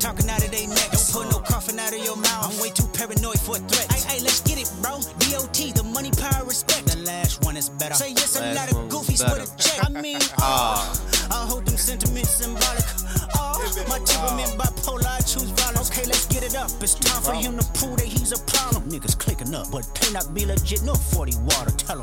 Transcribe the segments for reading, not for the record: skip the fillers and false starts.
talking out of their neck. Don't put no coughing out of your mouth. I'm way too paranoid for a threat. Hey, let's get it, bro. DOT, the money, power, respect. The last one is better. Say yes, a lot of goofies for the check. I mean, I hold them sentiments symbolic. My temperament bipolar, I choose violence. Okay, let's get it up. It's time for him to prove that he's a problem. Niggas clicking up, but they not be legit. No 40 water, tell him.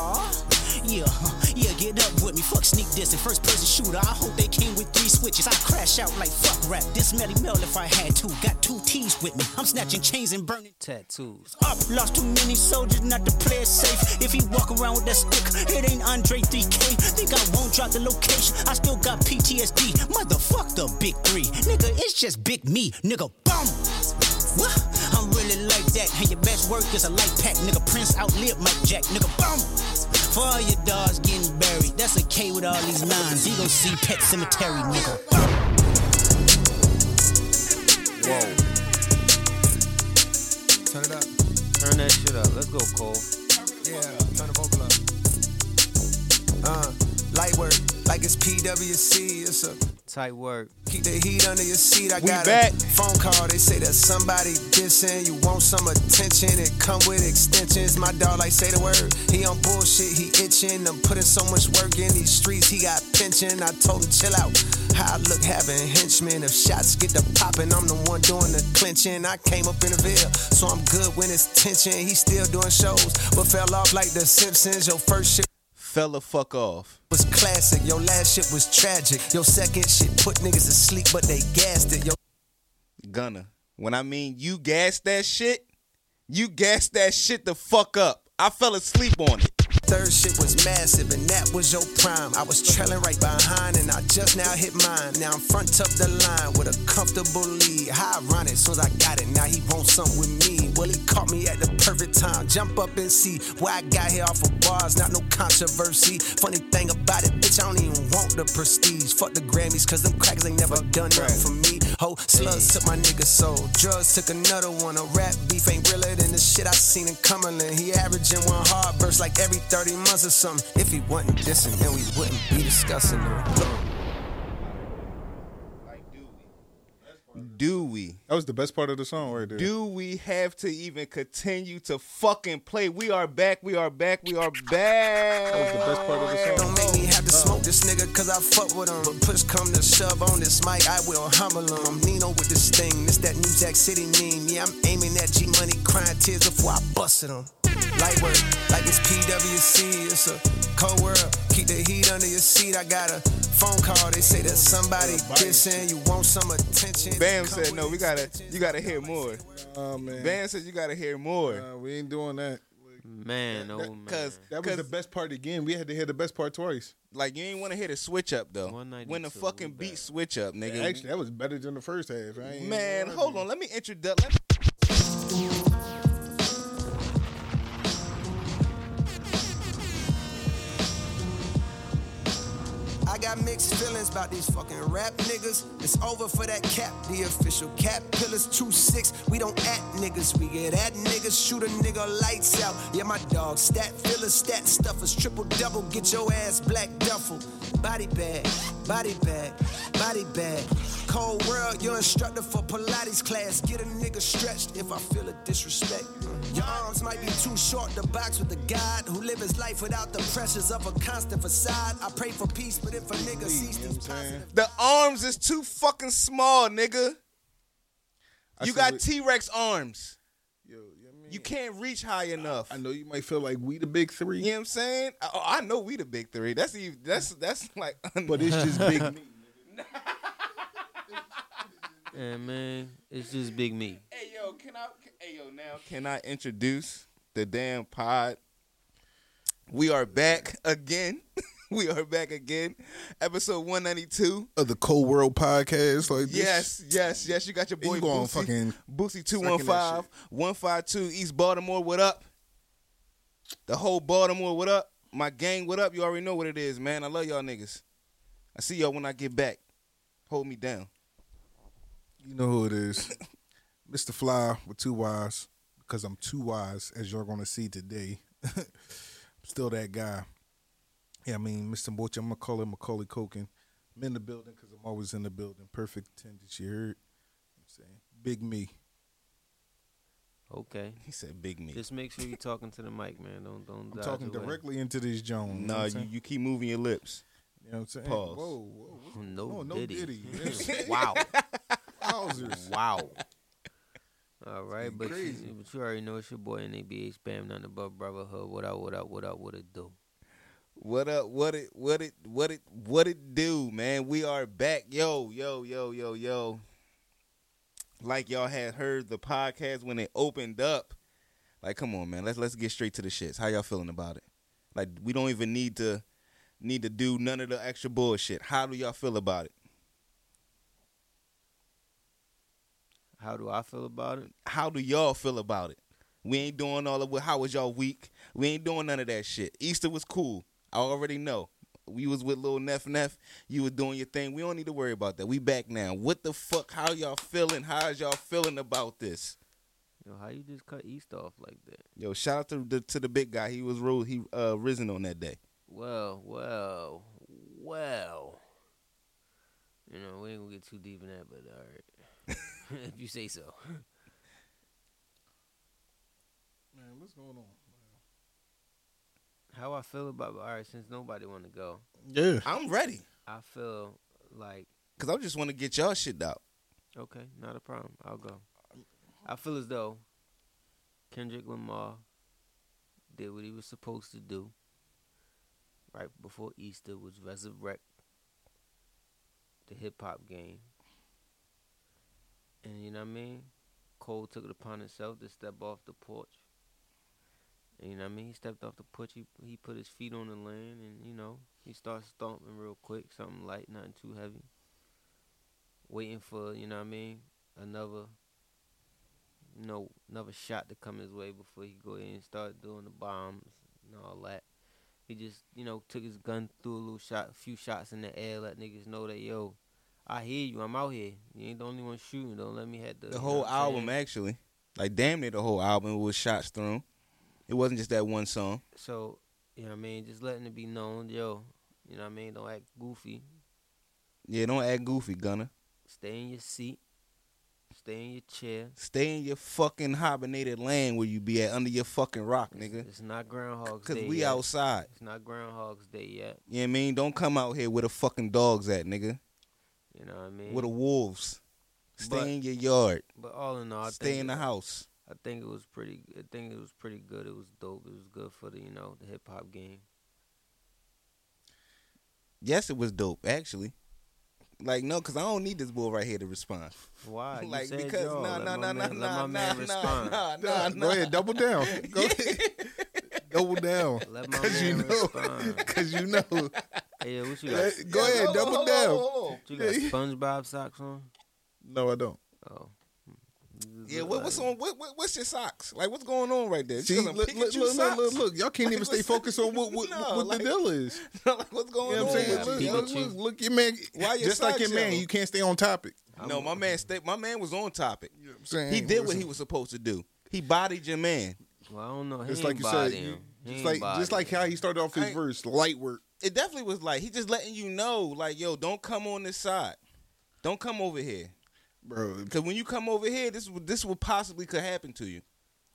Yeah, get up with me. Fuck sneak diss and first person shooter. I hope they came with 3 switches. I crash out like fuck rap. This Melly Mel if I had to. Got 2 T's with me. I'm snatching chains and burning tattoos. Up, lost too many soldiers, not to play it safe. If he walk around with that stick, it ain't Andre 3K. Think I won't drop the location. I still got PTSD. Motherfuck the big 3. Nigga, it's just big me. Nigga, bum. What? I'm really like that. And your best work is a light pack. Nigga, Prince outlived Mike Jack. Nigga, bum. For all your dogs getting buried, that's a K with all these lines. He gon' see Pet Cemetery, nigga. Whoa. Turn it up. Turn that shit up. Let's go, Cole. Yeah, turn the vocal up. Light work, like it's PWC. It's a tight work. Keep the heat under your seat. I We got back. a phone call. They say that somebody dissing. You want some attention? It come with extensions. My dog like say the word. He on bullshit. He itching. I'm putting so much work in these streets. He got pension. I told him chill out. How I look having henchmen. If shots get to popping, I'm the one doing the clinching. I came up in the Ville, so I'm good when it's tension. He still doing shows, but fell off like the Simpsons. Your first shit fell the fuck off. Was classic. Your last shit was tragic. Your second shit put niggas to sleep, but they gassed it. Gunna, when I mean you gassed that shit the fuck up. I fell asleep on it. Third shit was massive, and that was your prime. I was trailing right behind, and I just now hit mine. Now I'm front of the line with a comfortable lead. How ironic, soon as I got it, now he wants something with me. Well, he caught me at the perfect time. Jump up and see where I got here off of bars, not no controversy. Funny thing about it, bitch, I don't even want the prestige. Fuck the Grammys, cause them crackers ain't never done nothing for me. Ho, slugs took my nigga soul. Drugs took another one. A rap beef ain't realer than the shit I seen in Cumberland. He averaging one hard burst like every 30 months or something. If he wasn't dissing, then we wouldn't be discussing it. Do we? That was the best part of the song right there. Do we have to even continue to fucking play? We are back. We are back. We are back. That was the best part of the song. Don't make me have to smoke this nigga cause I fuck with him. But push come to shove on this mic, I will humble him. I'm Nino with this thing. This that New Jack City meme. Yeah, I'm aiming at G Money, crying tears before I busted him. Light work, like it's PWC. It's a cold world. Keep the heat under your seat. I got a phone call. They say that somebody dissing. You want some attention. Bam said no. You gotta hear more. Oh man. Bam said you gotta hear more. We ain't doing that. Man, man. That was the best part again. We had to hear the best part twice. Like, you ain't want to hear the switch up, though. When the fucking beat switch up, nigga. Yeah, actually, that was better than the first half. Man, hold on. Let me introduce. I got mixed feelings about these fucking rap niggas. It's over for that cap, the official cap pillars 2-6. We don't act niggas, we get at niggas. Shoot a nigga lights out. Yeah, my dog, stat fillers, stat stuffers, triple double, get your ass black duffel. Body bag, body bag, body bag. Cold world, your instructor for Pilates class. Get a nigga stretched if I feel a disrespect. Your arms might be too short to box with the God who live his life without the pressures of a constant facade. I pray for peace, but if a nigga sees these positive... The arms is too fucking small, nigga. You got T-Rex arms. You can't reach high enough. I know you might feel like we the big three. You know what I'm saying? I know we the big three. That's like... But it's just big me. Yeah, man, it's just big me. Can I introduce the damn pod? We are back again. We are back again. Episode 192 of the Cold World Podcast. Like this. Yes. You got your boy Boosie 215 152 East Baltimore. What up? The whole Baltimore. What up? My gang. What up? You already know what it is, man. I love y'all niggas. I see y'all when I get back. Hold me down. You know who it is. Mr. Fly with 2 Y's, because I'm 2 Y's, as you're going to see today. I'm still that guy. Yeah, I mean, Mr. Boche, I'm going to call him Macaulay Culkin. I'm in the building because I'm always in the building. Perfect attendance, you heard. saying? Big me. Okay. He said big me. Just make sure you're talking to the mic, man. Don't I'm dodge talking away. directly into this Jones. You know No, what I'm saying? you keep moving your lips. You know what I'm saying? Pause. Whoa. No, No diddy. diddy. You know what I'm saying? Wow. Wowzers. Wow. All right, but crazy. you already know it's your boy NABH Bam, nothing above brotherhood. What it do? What up? What it do, man? We are back. Yo. Like y'all had heard the podcast when it opened up. Like, come on, man. Let's get straight to the shits. How y'all feeling about it? Like, we don't even need to do none of the extra bullshit. How do y'all feel about it? How do I feel about it? How do y'all feel about it? We ain't doing all of it. How was y'all week? We ain't doing none of that shit. Easter was cool. I already know. We was with Lil Neff. You was doing your thing. We don't need to worry about that. We back now. What the fuck? How y'all feeling? How's y'all feeling about this? Yo, how you just cut East off like that? Yo, shout out to the big guy. He was risen on that day. Well. You know, we ain't gonna get too deep in that, but all right. If you say so. Man, what's going on? How I feel about all right, since nobody wanna go, Yeah. I'm ready. I feel like Cause I just want to get y'all shit out. okay, not a problem. I'll go. I feel as though Kendrick Lamar did what he was supposed to do right before Easter, was resurrect the hip hop game. And you know what I mean? Cole took it upon himself to step off the porch. And you know what I mean? He stepped off the porch, he put his feet on the land, and you know, he started stomping real quick, something light, nothing too heavy. Waiting for, you know what I mean, another shot to come his way before he go in and start doing the bombs and all that. He just, you know, took his gun, threw a few shots in the air, let niggas know that, yo, I hear you, I'm out here. You ain't the only one shooting, don't let me have The whole album, actually. Like, damn near the whole album was shots thrown. It wasn't just that one song. So, you know what I mean, just letting it be known, yo, you know what I mean, don't act goofy. Yeah, don't act goofy, Gunna. Stay in your seat. Stay in your chair. Stay in your fucking hibernated land where you be at, under your fucking rock, nigga. It's not Groundhog's Day Because we yet. outside. It's not Groundhog's Day yet. You know what I mean? Don't come out here where the fucking dogs at, nigga. You know what I mean? Where the wolves. But- Stay in your yard. But all in all, Stay in the house. I think it was pretty. I think it was pretty good. It was dope. It was good for the the hip hop game. Yes, it was dope, actually. Like, no, because I don't need this bull right here to respond. Why? You Like, said because, y'all. nah. Let my man respond. Go ahead, double down. Go ahead. Double down. Let my Cause man you know. respond. Because you know. Hey, yeah, what you got? Go ahead, double down. You got SpongeBob socks on? No, I don't. Oh. Yeah, what's on? What's your socks? Like, what's going on right there? See, Just 'cause I'm Pikachu socks? look. Y'all can't even stay focused on what No, the deal is. Like, what's going You know what I'm on? saying? Yeah, Look, your man. Why your Just like your socks man, yellow? you can't stay on topic. No, my man was on topic. You know what I'm saying? He did what he was supposed to do. He bodied your man. Well, I don't know. He It's ain't like you body said, him. He just ain't like body him. how he started off his Ain't- verse, light work. It definitely was like, he just letting you know, like, yo, don't come on this side. Don't come over here. Bro, Because when you come over here, this what possibly could happen to you.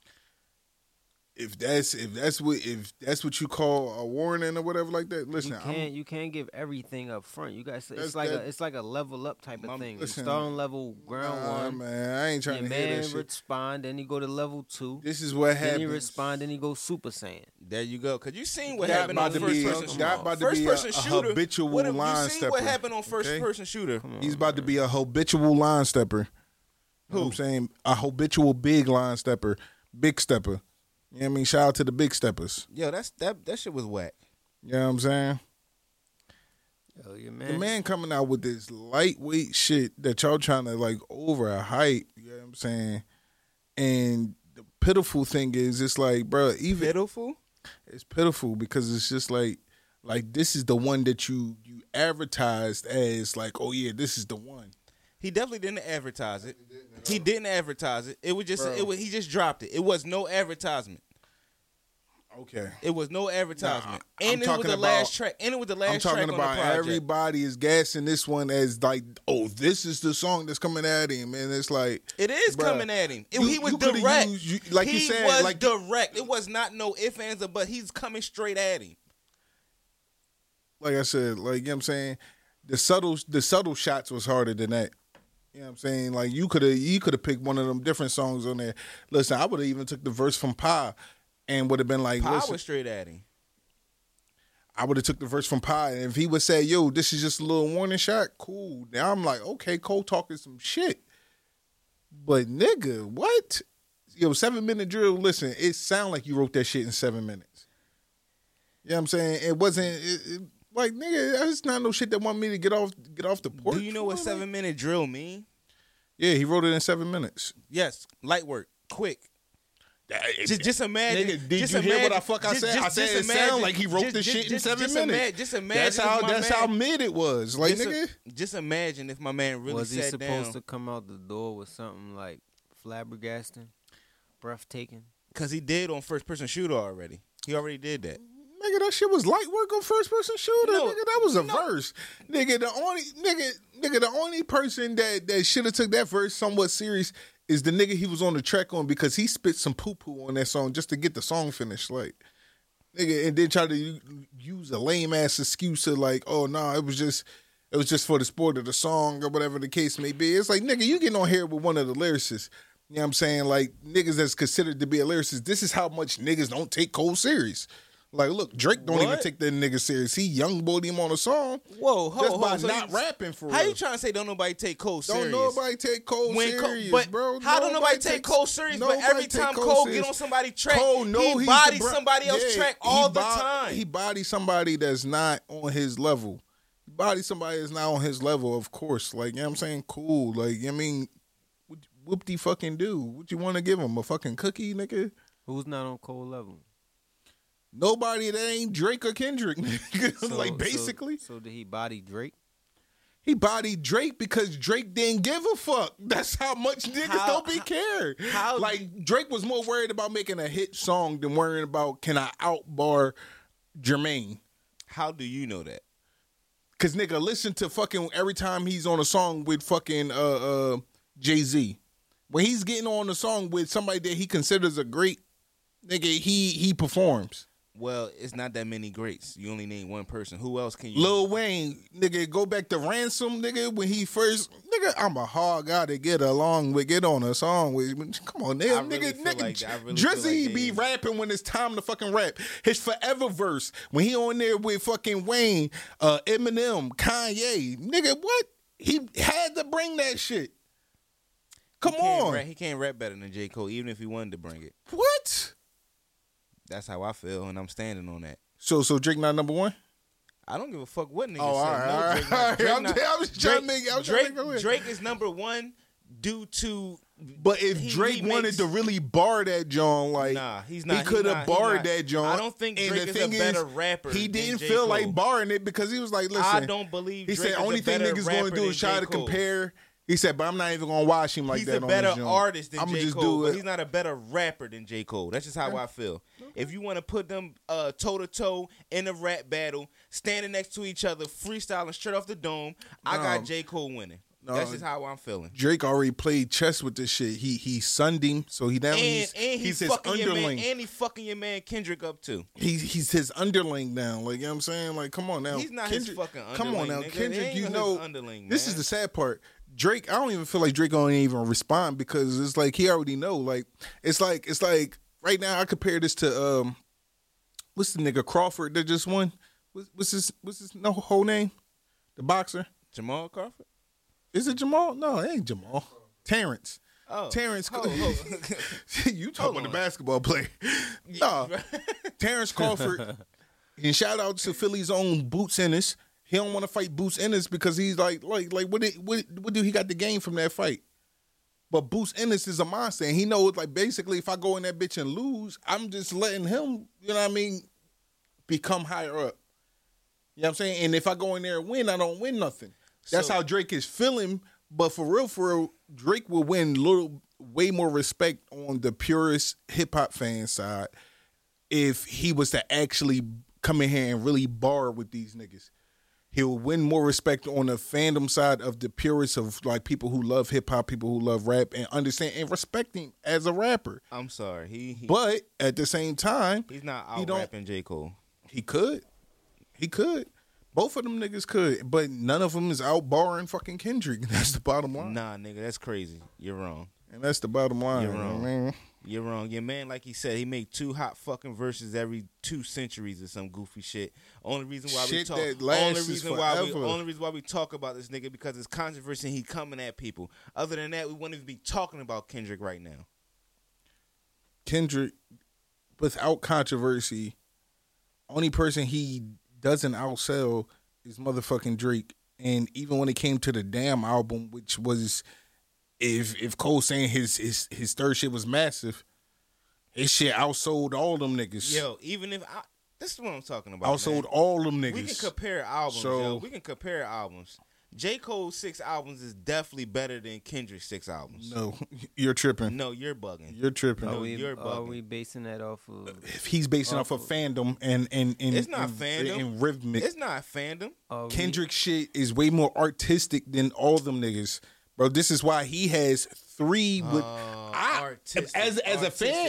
if that's what you call a warning or whatever like that, listen, You can't give everything up front. You guys, That's- it's like a level up type of thing. You listen, start on level ground one. man, I ain't trying Your to hear man that shit. respond, then he go to level 2. This is what Then happens. he respond, then he go Super Saiyan. There you go. Because you seen what God happened on about to first be, person shooter. God about to First be person a shooter. habitual You line seen stepper. what happened on first okay? person shooter. He's about to be a habitual line stepper. You know what I'm saying? A habitual big line stepper, big stepper. You know what I mean? Shout out to the big steppers. Yo, that shit was whack. You know what I'm saying? Yo, your The man. man coming out with this lightweight shit that y'all trying to like overhype. You know what I'm saying? And the pitiful thing is, it's like, bro, even Pitiful? it's pitiful because it's just like this is the one that you advertised as like, oh yeah, this is the one. He definitely didn't advertise it. He didn't advertise it. It was just Bro. he just dropped it. It was no advertisement. Okay. It was no advertisement, Nah, and it was the last track. And it was the last track I'm talking on the about project. everybody is gassing this one as like, oh, this is the song that's coming at him, and it's like It is bruh, coming at him. you He was coulda direct. like he you said, was like direct. It was not no ifs, ands, or but. He's coming straight at him. like I said, like, you know what I'm saying, the subtle shots was harder than that. You know what I'm saying? Like you could have picked one of them different songs on there. Listen, I would have even took the verse from Pi and would have been like, Power listen, was straight at him. I would have took the verse from Pi, and if he would say, yo, this is just a little warning shot, cool. Now I'm like, okay, Cole talking some shit. But nigga, what? Yo, 7-minute drill, listen, it sound like you wrote that shit in 7 minutes. You know what I'm saying? It wasn't like, nigga, it's not no shit that want me to get off the porch. Do you know what 7-minute drill mean? Yeah, he wrote it in 7 minutes. Yes, light work, quick. Just imagine. Nigga, did you hear what I said? I said it sound like he wrote the shit in 7 minutes. Just imagine. That's how mid it was. Like, nigga. Just imagine if my man really Was he sat supposed down. to come out the door with something like flabbergasting, breathtaking? Because he did on first person shooter already. He already did that. Nigga, that shit was light work on first person shooter. No, nigga, that was a verse. Nigga, the only person that should have took that verse somewhat serious is the nigga he was on the track on, because he spit some poo poo on that song just to get the song finished. Like, nigga, and then try to use a lame ass excuse of like, oh no, it was just for the sport of the song or whatever the case may be. It's like, nigga, you getting on here with one of the lyricists. You know what I'm saying? Like, niggas that's considered to be a lyricist. This is how much niggas don't take Cole serious. Like, look, Drake don't even take that nigga serious. He young boyed him on a song. Whoa, just by not rapping for real. How you trying to say don't nobody take Cole serious? Don't nobody take Cole serious, bro. How don't nobody take Cole serious? But every time Cole get on somebody's track, he bodies somebody else's track all the time. He bodies somebody that's not on his level. He bodies somebody that's not on his level, of course. Like, you know what I'm saying? Cool. Like, I mean, whoop-de fucking do? What you want to give him? A fucking cookie, nigga? Who's not on Cole level? Nobody that ain't Drake or Kendrick. Like, basically. So did he body Drake? He bodied Drake because Drake didn't give a fuck. That's how much niggas don't be cared. Like, Drake was more worried about making a hit song than worrying about, can I outbar Jermaine? How do you know that? Because, nigga, listen to fucking every time he's on a song with fucking Jay-Z. When he's getting on a song with somebody that he considers a great, nigga, he performs. Well, it's not that many greats. You only name one person. Who else can you? Lil Wayne, nigga, go back to Ransom, nigga, when he first, nigga, I'm a hard guy to get along with, get on a song with. Come on, nigga, Drizzy be rapping when it's time to fucking rap. His Forever verse, when he on there with fucking Wayne, Eminem, Kanye, nigga, what? He had to bring that shit. Come on. He can't rap better than J. Cole, even if he wanted to bring it. What? That's how I feel, and I'm standing on that. So Drake not number one? I don't give a fuck what niggas say. All right. Drake is number one due to. But if Drake wanted to really bar that John, like, nah, he's not. He could have barred that John. I don't think Drake is a better rapper. He didn't feel like barring it because he was like, listen. I don't believe. He said only thing niggas going to do is try to compare. He said, but I'm not even gonna watch him like he's that. He's a better artist than J. Cole, but it. he's not a better rapper than J. Cole. That's just how I feel. If you want to put them toe to toe in a rap battle, standing next to each other, freestyling straight off the dome, I got J. Cole winning. That's just how I'm feeling. Drake already played chess with this shit. He sunned him, so he's his underling. And he fucking your man Kendrick up too. He's his underling now. Like, you know what I'm saying? Like, come on now. He's not Kendrick, his fucking underling. Come on now, nigga. Kendrick. You know, underling, this is the sad part. Drake, I don't even feel like Drake don't even respond because it's like he already know. Like, it's like right now I compare this to what's the nigga Crawford that just won? What's his whole name? The boxer? Jamal Crawford? Is it Jamal? No, it ain't Jamal. Terrence. Oh. Terrence. You talking about the basketball player. No. Terrence Crawford. And shout out to Philly's own Boots Ennis. He don't want to fight Boots Ennis because he's like what do he got the game from that fight? But Boots Ennis is a monster, and he knows, like, basically if I go in that bitch and lose, I'm just letting him, you know what I mean, become higher up. You know what I'm saying? And if I go in there and win, I don't win nothing. That's how Drake is feeling. But for real, Drake will win way more respect on the purest hip hop fan side. if he was to actually come in here and really bar with these niggas. He'll win more respect on the fandom side of the purists of like people who love hip hop, people who love rap, and understand and respect him as a rapper. I'm sorry, but at the same time, he's not out rapping J. Cole. He could. Both of them niggas could, but none of them is out barring fucking Kendrick. That's the bottom line. Nah, nigga, that's crazy. You're wrong. And that's the bottom line. You're wrong. Man. You're wrong. Your man, like he said, he made 2 hot fucking verses every 2 centuries or some goofy shit. Only reason why we talk. Only reason why we talk about this nigga because it's controversy and he coming at people. Other than that, we wouldn't even be talking about Kendrick right now. Kendrick, without controversy, only person he doesn't outsell is motherfucking Drake. And even when it came to the Damn album, which was. If Cole saying his third shit was massive, his shit outsold all them niggas. Yo, even if this is what I'm talking about. Outsold man. all them niggas. We can compare albums. Yo. We can compare albums. J. Cole's 6 albums is definitely better than Kendrick's 6 albums. No, you're tripping. No, you're bugging. You're tripping. No, you're bugging. Are we basing that off of? If he's basing off of fandom and it's not fandom. And rhythmic. It's not fandom. Kendrick's shit is way more artistic than all them niggas. Bro, this is why he has 3 with as a fan,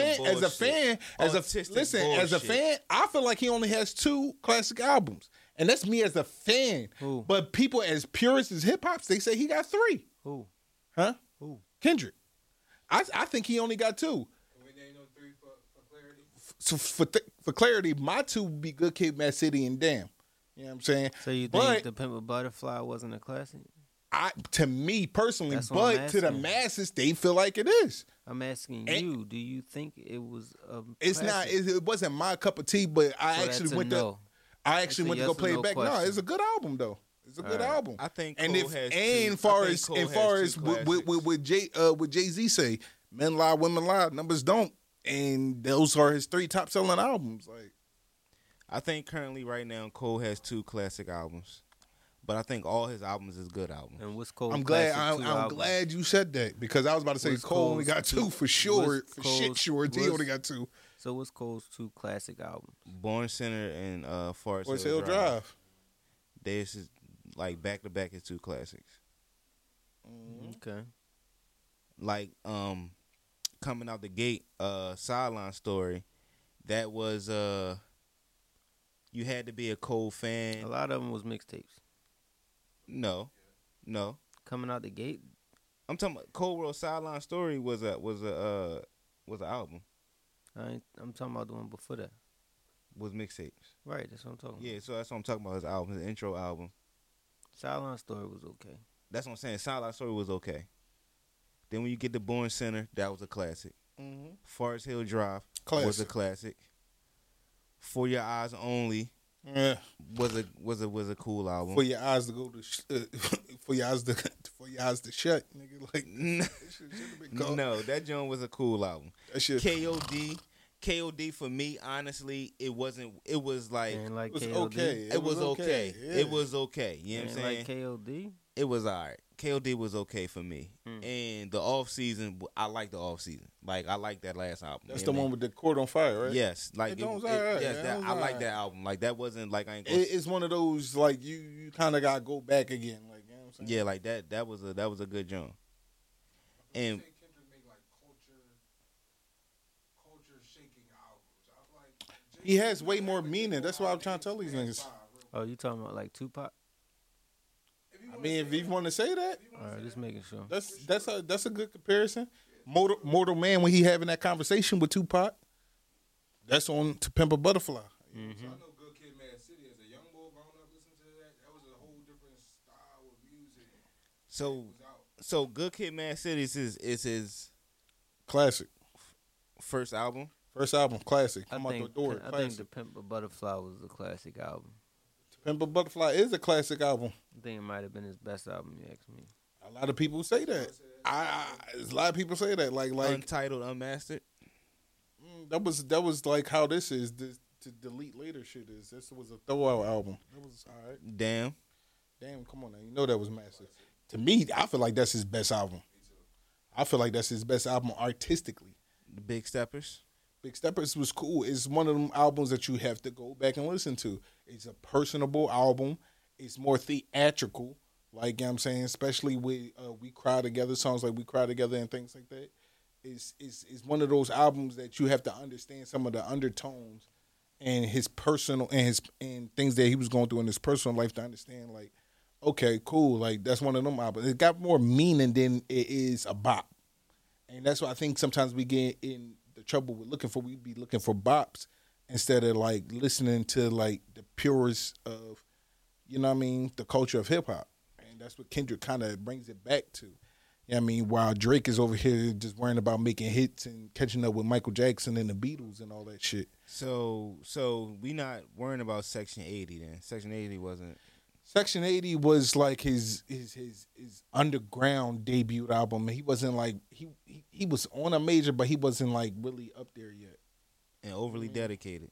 I feel like he only has 2 classic albums. And that's me as a fan. Who? But people as purists as hip hops, they say he got 3. Who? Huh? Who? Kendrick. I think he only got 2. Ain't no 3 for clarity. So for clarity, my 2 would be Good Kid, Mad City, and Damn. You know what I'm saying? So you think The Pimp a Butterfly wasn't a classic? To me personally, That's what but to the masses, they feel like it is. I'm asking you, do you think it was it's classic? not. It wasn't my cup of tea, but I So actually that's a went no. to Yes go play or it back. question. No, it's a good album though. It's a good album. I think and Cole has what Jay-Z say, men lie, women lie, numbers don't, and those are his 3 top selling albums. Like, I think currently right now Cole has 2 classic albums. But I think all his albums is good albums. And what's Cole's I'm glad. classic I'm glad you said that because I was about to say What's Cole only got Cole's 2 for sure. what's For shit Cole's- sure, he what's- only got 2. So what's Cole's 2 classic albums? Born Center and Forest Forest Hill Hill Drive. Drive. This is like back to back is 2 classics. Okay. Like coming out the gate, Sideline Story. That was you had to be a Cole fan. A lot of them was mixtapes. No. Coming out the gate, I'm talking about Cold World Sideline Story was an album. I'm talking about the one before that. Was mixtapes. Right, that's what I'm talking Yeah, so that's what I'm talking about. His album, his intro album. about. Sideline Story was okay. That's what I'm saying. Sideline Story was okay. Then when you get to Born Center, that was a classic. Forest Hill Drive was a classic. For Your Eyes Only was a cool album. For your eyes to go to, for your eyes to shut, nigga. Like that shit should've been called. No, that joint was a cool album. That shit KOD for me, honestly, it wasn't. It was like Ain't like was KOD. okay. it was okay. Yeah. It was okay. You know what I'm saying? Like KOD. It was alright. KOD was okay for me. And the off season, I like the off season. Like I like that last album. That's You the know what I one mean? with the Court on Fire, right? Yes, like It was alright. yes, It that, was I like alright. that album. Like that wasn't like I ain't. Gonna, It's one of those like you kind of got to go back again. Like you know what I'm saying? yeah, like that. That was a good joint. And Kendrick make like culture shaking albums. I'm like, He has way more meaning. That's why I'm trying to tell these niggas. Oh, you talking about like Tupac? I mean, if you want to say that, All right, just making sure. that's a good comparison. Mortal Man when he having that conversation with Tupac, that's on To Pimp a Butterfly. I know Good Kid, Mad City as a young boy growing up listening to that. That was a whole different style of music. so Good Kid, Mad City is his Classic. first album. First album, classic. I Come out the think, door, I think classic. The Pimp a Butterfly was a classic album. To Pimp a Butterfly is a classic album. I think it might have been his best album, you ask me. A lot of people say that. A lot of people say that. Like Untitled, Unmastered. that was like how this is. This, to delete later shit is. This was a throwout album. That was all right. Damn. Damn, come on now. You know that was massive. To me, I feel like that's his best album. I feel like that's his best album artistically. The Big Steppers. Big Steppers was cool. It's one of them albums that you have to go back and listen to. It's a personable album. It's more theatrical. Like, you know what I'm saying, especially with We Cry Together, songs like We Cry Together and things like that. It's one of those albums that you have to understand some of the undertones and his personal and things that he was going through in his personal life to understand, like, okay, cool, like that's one of them albums. It got more meaning than it is a bop. And that's why I think sometimes we get in the trouble with we be looking for bops instead of like listening to like the purest of, you know what I mean, the culture of hip hop. And that's what Kendrick kind of brings it back to. You know what I mean? While Drake is over here just worrying about making hits and catching up with Michael Jackson and the Beatles and all that shit. So we not worrying about Section 80 then. Section 80 wasn't. Section 80 was like his underground debut album. He wasn't like he was on a major, but he wasn't like really up there yet. And Overly Dedicated.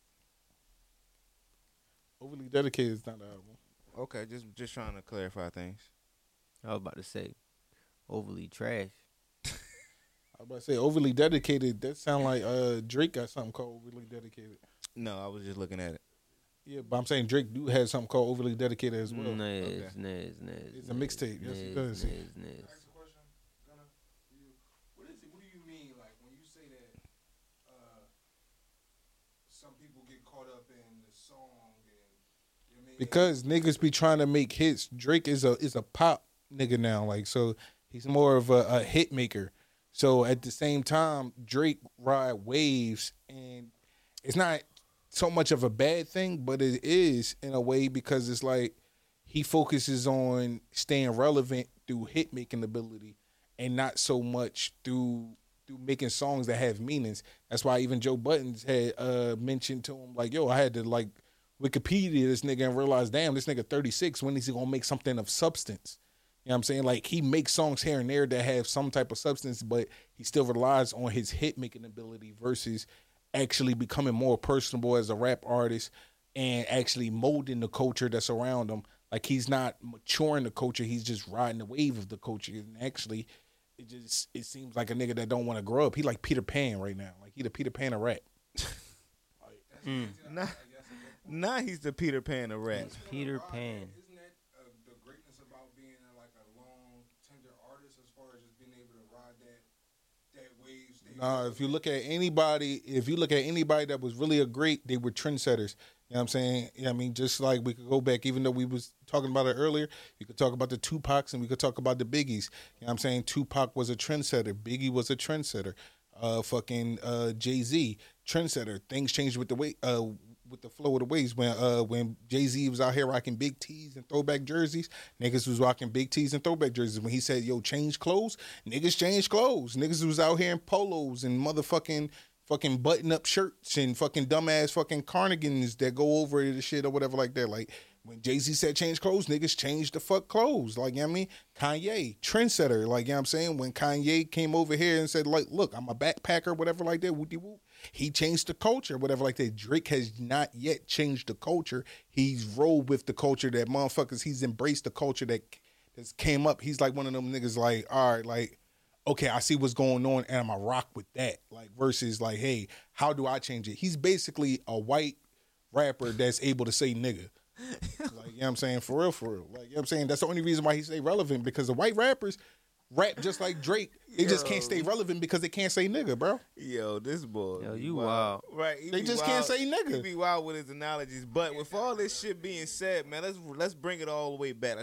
Overly Dedicated is not an album. Okay, just trying to clarify things. I was about to say, Overly Trash. I was about to say Overly Dedicated. That sound like Drake got something called Overly Dedicated. No, I was just looking at it. Yeah, but I'm saying Drake do have something called Overly Dedicated as well. It's a mixtape. Yes, it does. Ask a question, Gunna. What is it? What do you mean, like when you say that? Some people get caught up in the song, and you know what I mean? Because niggas be trying to make hits. Drake is a pop nigga now, like, so he's more of a hit maker. So at the same time, Drake ride waves, and it's not so much of a bad thing, but it is in a way because it's like he focuses on staying relevant through hit making ability and not so much through making songs that have meanings. That's why even Joe Buttons had mentioned to him, like, yo, I had to like Wikipedia this nigga and realize, damn, this nigga 36, when is he gonna make something of substance? You know what I'm saying? Like, he makes songs here and there that have some type of substance, but he still relies on his hit making ability versus actually becoming more personable as a rap artist and actually molding the culture that's around him. Like, he's not maturing the culture, he's just riding the wave of the culture. And actually, it seems like a nigga that don't want to grow up. He like Peter Pan right now. Like, he the Peter Pan of rap. Nah, he's the Peter Pan of rap. Peter Pan. Isn't that the greatness about being like a long, tender artist as far as just being able to ride that wave? If you look at anybody that was really a great, they were trendsetters. You know what I'm saying? Yeah, I mean, just like we could go back, even though we was talking about it earlier, you could talk about the Tupacs and we could talk about the Biggies. You know what I'm saying? Tupac was a trendsetter. Biggie was a trendsetter. Jay-Z, trendsetter. Things changed with the way, with the flow of the waves. When Jay-Z was out here rocking big tees and throwback jerseys, niggas was rocking big tees and throwback jerseys. When he said, yo, change clothes, niggas changed clothes. Niggas was out here in polos and motherfucking button-up shirts and fucking dumbass fucking carnigans that go over the shit or whatever like that. Like, when Jay-Z said change clothes, niggas changed the fuck clothes. Like, you know what I mean? Kanye, trendsetter. Like, you know what I'm saying? When Kanye came over here and said, like, look, I'm a backpacker, whatever like that, whoop-de-whoop, he changed the culture, whatever like that. Drake has not yet changed the culture. He's rolled with the culture that motherfuckers, he's embraced the culture that's came up. He's like one of them niggas like, all right, like, okay, I see what's going on and I'm a rock with that. Like, versus like, hey, how do I change it? He's basically a white rapper that's able to say nigga. Like, you know what I'm saying? For real. Like, you know what I'm saying? That's the only reason why he stay relevant, because the white rappers rap just like Drake. They just can't stay relevant because they can't say nigga, bro. Yo, this boy. Yo, you wild. Right. They just can't say nigga. He be wild with his analogies. But with all this shit being said, man, let's bring it all the way back.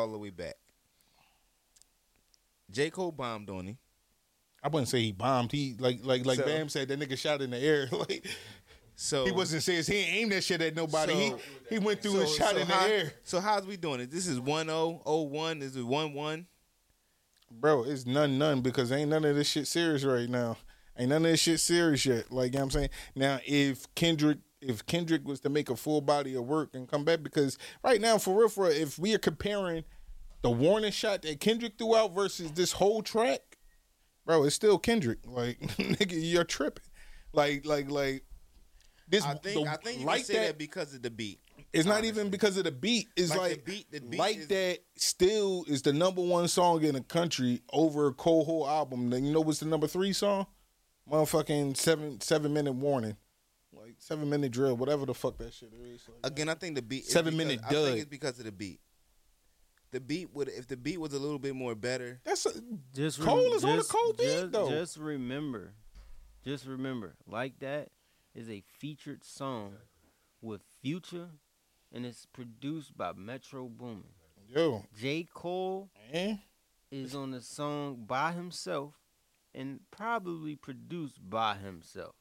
J. Cole bombed on him. I wouldn't say he bombed. He like So- Bam said, that nigga shot in the air. Like, So he wasn't saying he ain't aimed that shit at nobody. He went through and shot in the air. So how's we doing it? This is 1-0, 0-1. Is it 1-1? Bro, it's none because ain't none of this shit serious right now. Ain't none of this shit serious yet. Like, you know what I'm saying? Now, if Kendrick was to make a full body of work and come back, because right now, for real, if we are comparing the warning shot that Kendrick threw out versus this whole track, bro, it's still Kendrick. Like, nigga, you're tripping. Like this. I think you can say that because of the beat. It's not even because of the beat. It's like the beat like is, that still is the number one song in the country over a Cole album. Then you know what's the number 3 song? motherfucking 7-minute warning, like 7-minute drill, whatever the fuck that shit is. Like, Again, I think the beat. 7-minute I think dud. it's because of the beat. The beat would, if the beat was a little bit more better. That's Just Cole is on a Cole beat, though. Just remember, Like That is a featured song with Future, and it's produced by Metro Boomin. yo, J. Cole man. is on the song by himself and probably produced by himself.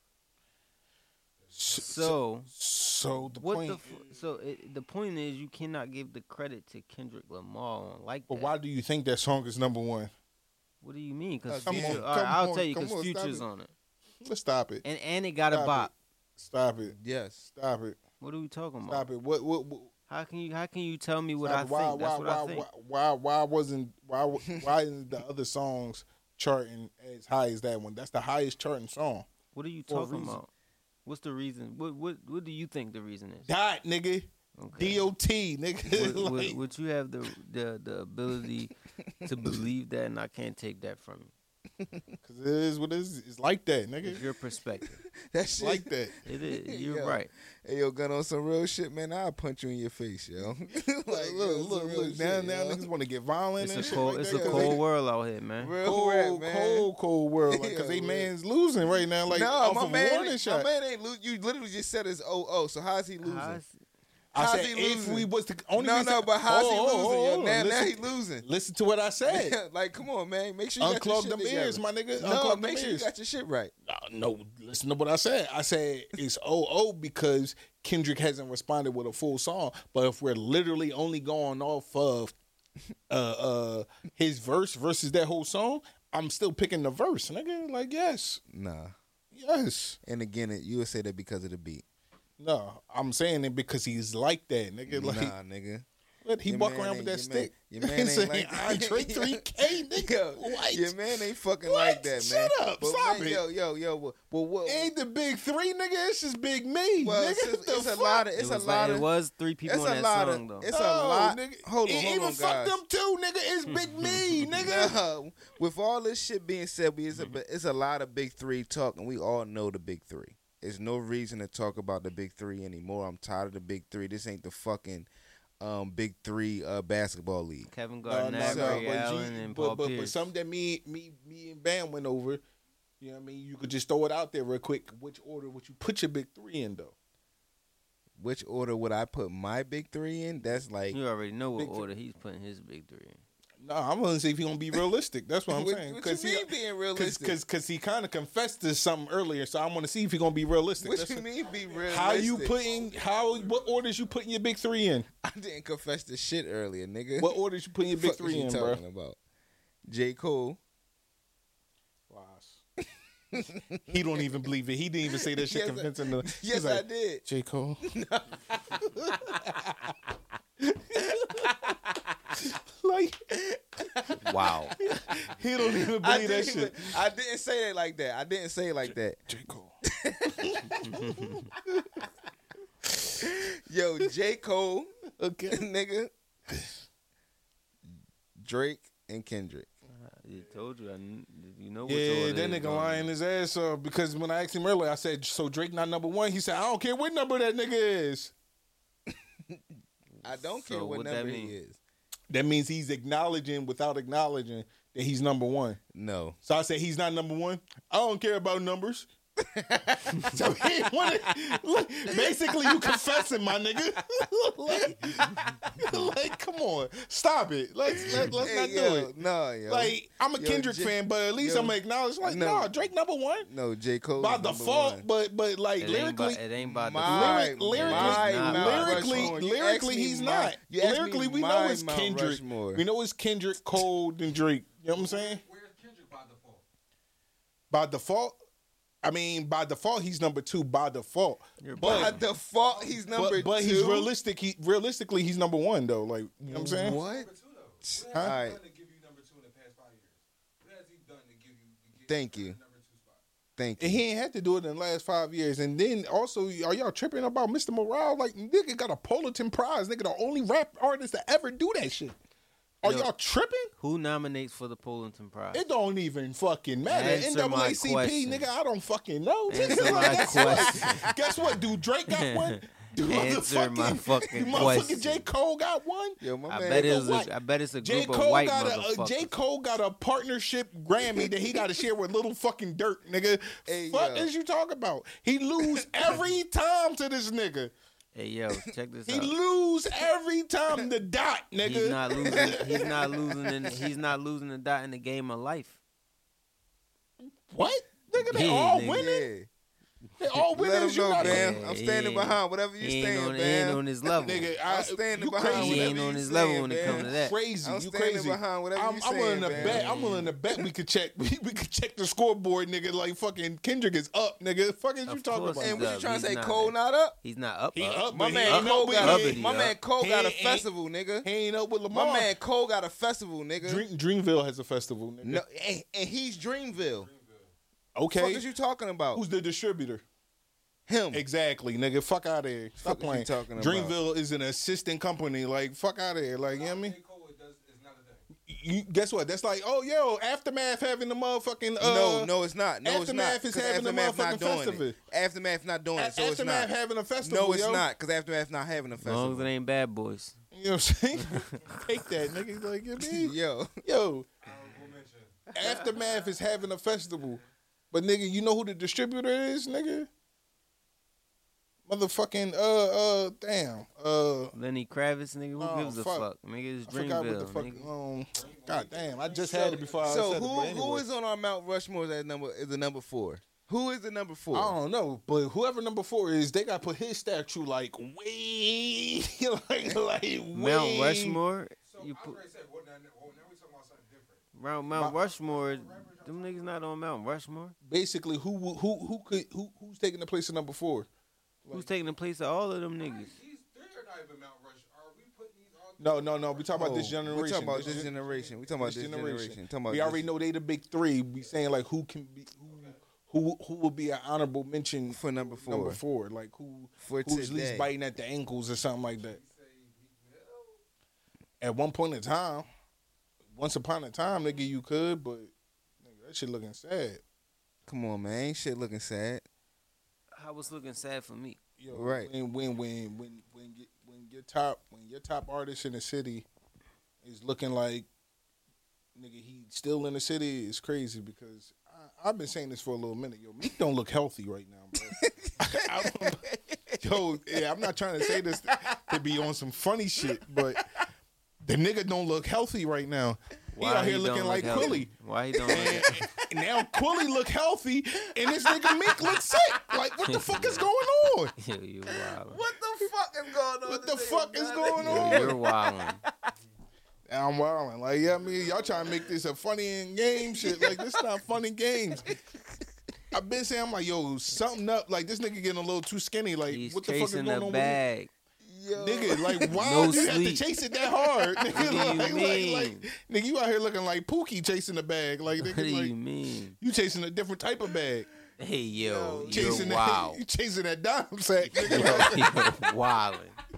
So the what point. the point is you cannot give the credit to Kendrick Lamar on Like But That. why do you think that song is number one? What do you mean? Because Come on, Future. come All right, I'll on, tell you come because on, stop Future's it. on it, Let's stop it. and it got a Stop bop. Stop it. Yes. Stop it. What are we talking about? Stop it. What How can you tell me what I stop it. think? That's what I think. Why isn't the other songs charting as high as that one? That's the highest charting song. What are you For a talking reason. about? What's the reason? What do you think the reason is? Dot, nigga. Okay. D.O.T., nigga. Like, Would you have the ability to believe that, and I can't take that from you? Cause it is what it is. It's like that, nigga. It's your perspective. That It's shit. like that. It is. You're Yo. right. Hey, yo, gun on some real shit, man. I'll punch you in your face, yo. Like, Look. Now niggas want to get violent It's and a shit cold. like it's that. a 'Cause cold they- world out here, man. Real rap, man. cold world. Like, cause Yo, they man. man's losing right now. Like, no, off my of man, warning shot. my man ain't lose. You literally just said it's 0-0. So how's he losing? I how's said he if losing? we was to only No, reason- but how's he Hold on, losing? hold Yo? on. Now Listen- he losing. Listen to what I said. Like, come on, man. Make sure you got Unclog your shit them together. ears, my nigga. No, Unclog them make sure you ears. got your shit right. No, listen to what I said. I said it's 0-0 because Kendrick hasn't responded with a full song. But if we're literally only going off of his verse versus that whole song, I'm still picking the verse, nigga. Like, yes. Yes. And again, you would say that because of the beat. No, I'm saying it because he's like that, nigga. Like, Nigga. what, he Your walk man around with ain't- that your man- stick. your man He ain't saying, like- Andre 3K, nigga. Yo, What? your man ain't fucking What? like that, man. Shut up. But Stop man, it. Yo. Well, what? Ain't the big three, nigga. It's just big me, Well, nigga. it's What the a fuck? lot of. It It's was a lot of. it was 3 people It's on a that lot song of. though. It's a lot. Nigga. Hold on, Even fuck guys. them too, nigga. It's big me, nigga. No, with all this shit being said, it's a lot of big three talk, and we all know the big three. There's no reason to talk about the big three anymore. I'm tired of the big three. This ain't the fucking big three basketball league. Kevin No, Garnett, no, Ray Allen, and Paul but Pierce. something that me and Bam went over. You know what I mean? You could just throw it out there real quick. Which order would you put your big three in, though? Which order would I put my big three in? That's like You already know what Big three. order he's putting his big 3 in. No, I'm gonna see if he gonna be realistic. That's what I'm saying. What you mean being realistic? Because he kind of confessed to something earlier, so I want to see if he gonna be realistic. What That's you it. mean be realistic? What orders you putting your big three in? I didn't confess the shit earlier, nigga. What orders you putting your big Fuck is three you in, bro? talking about? J. Cole. He don't even believe it. He didn't even say that shit Yes, convincing. He's Yes, like, I did. J. Cole. Like, Wow. he don't even I believe that didn't, shit. I didn't say it like that. I didn't say it like that. J. Cole. Yo, J. Cole, Okay. nigga, Drake, and Kendrick. I told you. You know which Yeah, order that it's nigga going lying in. his ass off because when I asked him earlier, I said, so Drake not number one? He said, I don't care what number that nigga is. I don't care So what what that number he mean? is. That means he's acknowledging without acknowledging that he's number one. No. So I said he's not number one. I don't care about numbers. So he wanted, like, basically you confessing, my nigga. like, come on, stop it. Let's not do it. No, yo. Like, I'm a Yo, Kendrick fan, but at least yo, I'm gonna acknowledge, like, no. nah, Drake number one No, J. Cole by is number default, one. but like It lyrically, ain't by My- default. lyrically, he's not. You asked me Lyrically, we know my it's Mount Kendrick. Rushmore. We know it's Kendrick, Cole, and Drake. You know what I'm saying? Where's Kendrick by default? By default, I mean, by default, he's number two. By default, By default, he's number but two. he's realistic. Realistically, he's number one though. Like, you know what I'm saying? What? Number two, though. What Huh? has he Alright. done to give you number two in the past 5 years? What has he done to give you Thank you. the number two spot? Thank And you. he ain't had to do it in the last 5 years. And then also, are y'all tripping about Mr. Morale? Like, nigga got a Pulitzer Prize. Nigga, the only rap artist to ever do that shit. Are Yo. y'all tripping? Who nominates for the Pullington Prize? It don't even fucking matter. Answer my NAACP, question. nigga, I don't fucking know. Answer Like, my guess what? question. Guess what? Do Drake got one? Do Answer my fucking motherfucking question. J. Cole got one? Yo, my I man. bet it's a J. group Cole of white got motherfuckers. J. Cole got a partnership Grammy that he got to share with Little fucking Dirt, nigga. Hey, Fuck yo. is you talking about? He lose every time to this nigga. Hey yo, check this He out. lose every time the dot, nigga. He's not losing. He's not losing the dot in the game of life. What? Nigga, they Yeah, all nigga. winning. Yeah. They all winning. Let him You know, not- man. Yeah, I'm standing he behind whatever you He stand, ain't man. on his level. Nigga, I'm standing you behind crazy. He whatever ain't on you his level saying, when it man. comes to that. Crazy, I'm you standing crazy. behind whatever I'm you willing to saying, bet. man. I'm willing to bet we could check. We could check the scoreboard, nigga. Like fucking Kendrick is up, nigga. Fuck is you Of talking course about? he's And what you up. trying to He's say? not. Cole not up? He's not up. He up, My but man he ain't Cole up with- got he a ain't- my man Cole he got a ain't- festival, nigga. He ain't up with Lamar. My man Cole got a festival, nigga. Dreamville has a festival, nigga. No, and he's Dreamville. Okay. What is you talking about? Who's the distributor? Him? Exactly, nigga. Fuck out of here. Stop Fuck is you playing. talking about? Dreamville is an assistant company. Like, fuck out of here. Like, you know what I mean? Guess what? That's like, oh, yo, Aftermath having the motherfucking. No, it's not. No, it's not. Aftermath is 'Cause having the Aftermath not motherfucking doing festival. it. Aftermath not doing it, so it's Aftermath not. having a festival. No, it's yo. not, because Aftermath not having a As long as festival. it ain't Bad Boys. You know what I'm saying? Take that, nigga. Like, you know what I mean? Yo, Yo, Aftermath is having a festival. But, nigga, you know who the distributor is, nigga? Motherfucking, damn. Lenny Kravitz, nigga. Who Oh, gives a fuck. fuck? Nigga, it's I forgot what the Dreamville. fuck. Nigga. God damn, I just had it before I so said it. But who anyway. is on our Mount Rushmore that is the number 4? Who is the number 4? I don't know, but whoever number 4 is, they got to put his statue like way, like way. Mount Rushmore. So You I put already said, well, now we talking about something different. Mount Rushmore. Them niggas not on Mount Rushmore. Basically, who's taking the place of number 4? Who's taking the place of all of them niggas? These three are not even Mount Rush. Are we putting these all? No. We talking about this generation. We talking about this generation. We talking about this generation. Talking about We already know they the big 3. We saying like who can be who will be an honorable mention For number 4. Number 4, like For who's at today. least biting at the ankles or something like that. At one point in time, once upon a time, nigga, you could, but nigga, that shit looking sad. Come on, man. Ain't shit looking sad. How was looking sad for me? Yo, Right. When your top artist in the city is looking like nigga, he still in the city, is crazy because I've been saying this for a little minute. Yo, Meek don't look healthy right now, bro. I'm not trying to say this to be on some funny shit, but the nigga don't look healthy right now. He out here don't looking look like healthy? Quilly. Why he don't look healthy? And now Quilly look healthy, and this nigga Meek look sick. Like, what the fuck is going on? Yo, you wild. What the fuck is going on? What the fuck is going Yo, on? you're wilding. I'm wilding. Like, yeah, I mean, y'all trying to make this a funny and game shit. Like, this not funny games. I've been saying, I'm like, yo, something up. Like, this nigga getting a little too skinny. Like, He's what the fuck is chasing going the on bag. Yo. with you? Nigga, like, why No do you have sleep. to chase it that hard? Nigga, What do you mean? nigga, you out here looking like Pookie chasing the bag. Like, What nigga, do like, you mean? you chasing a different type of bag. Hey, yo, Chasing you're that, wild. you chasing that dime sack, nigga. You're wilding.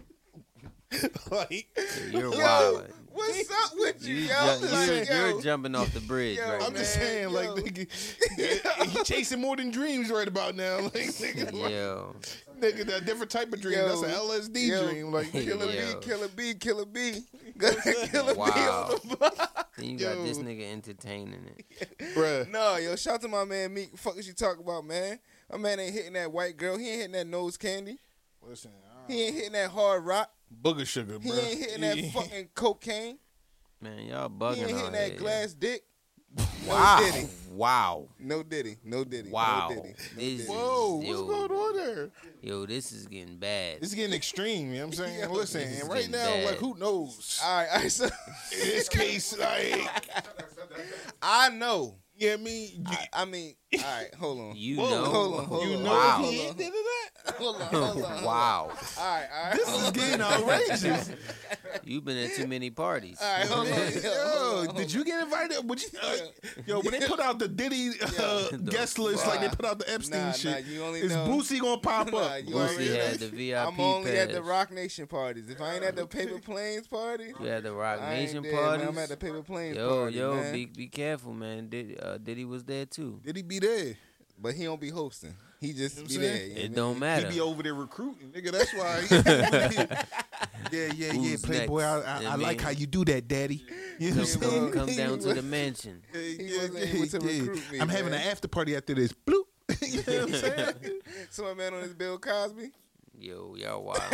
Like, You're wilding. What's up with you, You yo? Like, yo. you're jumping off the bridge Yo, right I'm now. just saying, like, yo. nigga, he chasing more than dreams right about now. Like, nigga, like, Yo, nigga, that different type of dream. Yo. That's an LSD Yo. dream. Like, Killer Yo. B, Killer B, Killer B. Killer Wow. B on the block. then you got this Yo. nigga entertaining it. bruh. No, yo, shout out to my man Meek. Fuck is you talking about, man? My man ain't hitting that white girl. He ain't hitting that nose candy. Listen, He ain't hitting that hard rock. booger sugar, He bruh. ain't hitting that fucking cocaine. Man, y'all He bugging ain't on hitting that here. glass dick. No Wow. diddy. Wow. No diddy. No diddy. Wow. No diddy. No This diddy. Whoa, Yo. what's going on there? Yo, this is getting bad. It's getting extreme. You know what I'm saying? Yo, Listen, this is and right getting now, bad. like, who knows? All right, so In this case, like, I know. you know what I mean? I mean, all right, hold on. You Whoa, know. hold on, hold You on. know Wow. if he ain't did that? Hold on, hold on. Wow. All right. This is getting outrageous. You've been at too many parties. All right, hold on. Yo, did you get invited? Would you, yo, when they put out the Diddy guest list, like they put out the Epstein shit, you only is know. Boosie gonna pop up? You Boosie already had know. the VIP I'm only at the pass. Rock Nation parties. If I ain't at the Paper Planes party, You had the Rock I ain't Nation there, parties. man. I'm at the Paper Planes Yo, party, man. be careful, man. Diddy was there too. Did he be there? But he don't be hosting. He just You know be what I'm there. saying? you know It what I don't mean? matter. He be over there recruiting, nigga. That's why. Yeah. Who's Playboy, next? I like how you do that, Daddy. You know what I'm saying? Come down to the mansion. He wasn't able to recruit me, I'm having man. an after party after this. Bloop. You know what I'm saying? So my man on his Bill Cosby. Yo, y'all wild.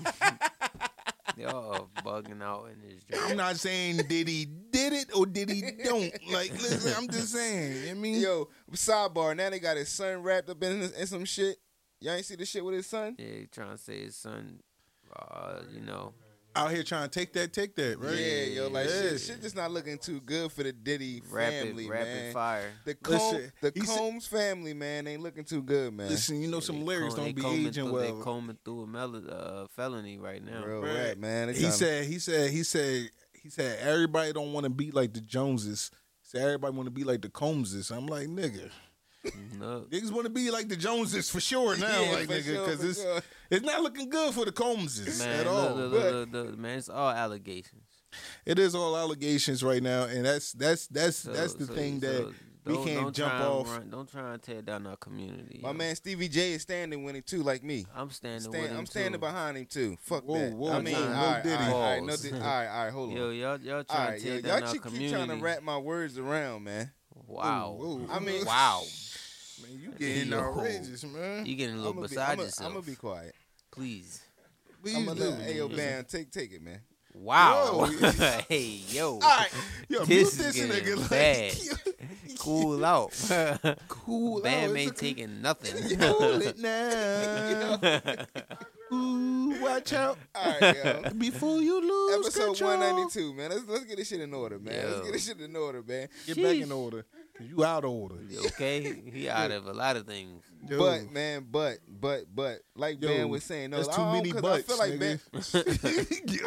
Y'all bugging out in this joint. I'm not saying did he did it or did he don't. Like, listen, I'm just saying. I mean, Yo, sidebar. Now they got his son wrapped up in some shit. Y'all ain't see the shit with his son? Yeah, he trying to say his son, out here trying to take that, right? Yeah, yo, like Yeah. shit just not looking too good for the Diddy family, rapid man. fire. Listen, The he said- Combs family, man, ain't looking too good, man. Listen, you know some lyrics They don't be combing aging through, They well. combing through a felony right now. Real Right. rap, man. They He tryna- said everybody don't want to be like the Joneses. He said everybody want to be like the Combses. I'm like, nigga, No, niggas want to be like the Joneses for sure now, Yeah, like for nigga, sure, because for sure. it's not looking good for the Combses man, at all. look, man, it's all allegations. It is all allegations right now, and that's the thing that we can't jump off. Don't try and tear down our community. My yo. man Stevie J is standing with him too, like me. I'm standing with him I'm standing too. behind him too. Fuck Whoa, that. whoa, I mean, whoa, all no right, Diddy. all right, Pause. all right, hold on. Yo, y'all all trying right, to tear yo, down y'all our keep community. trying to wrap my words around, man. Wow. Whoa. I mean, Wow. Man, you getting Yo. outrageous, man. You getting a little beside yourself. I'm gonna be quiet. Please. Please I'm gonna do. let Ayo Bam take it, man. Wow. Yo. Hey, yo. All right, Yo, This mute is this getting nigga. bad. Like, Cool out. cool. Bam out. ain't It's taking nothing. Hold it now. Ooh, watch out all right, yo. before you lose Episode control. 192, man. Let's get this shit in order, man. Let's Yo. get this shit in order, man. Get back in order. 'Cause you out of order. Okay? He out of a lot of things. Yo. But man, but like Yo, Ben was saying, no, that's too many 'cause butts, I feel like nigga.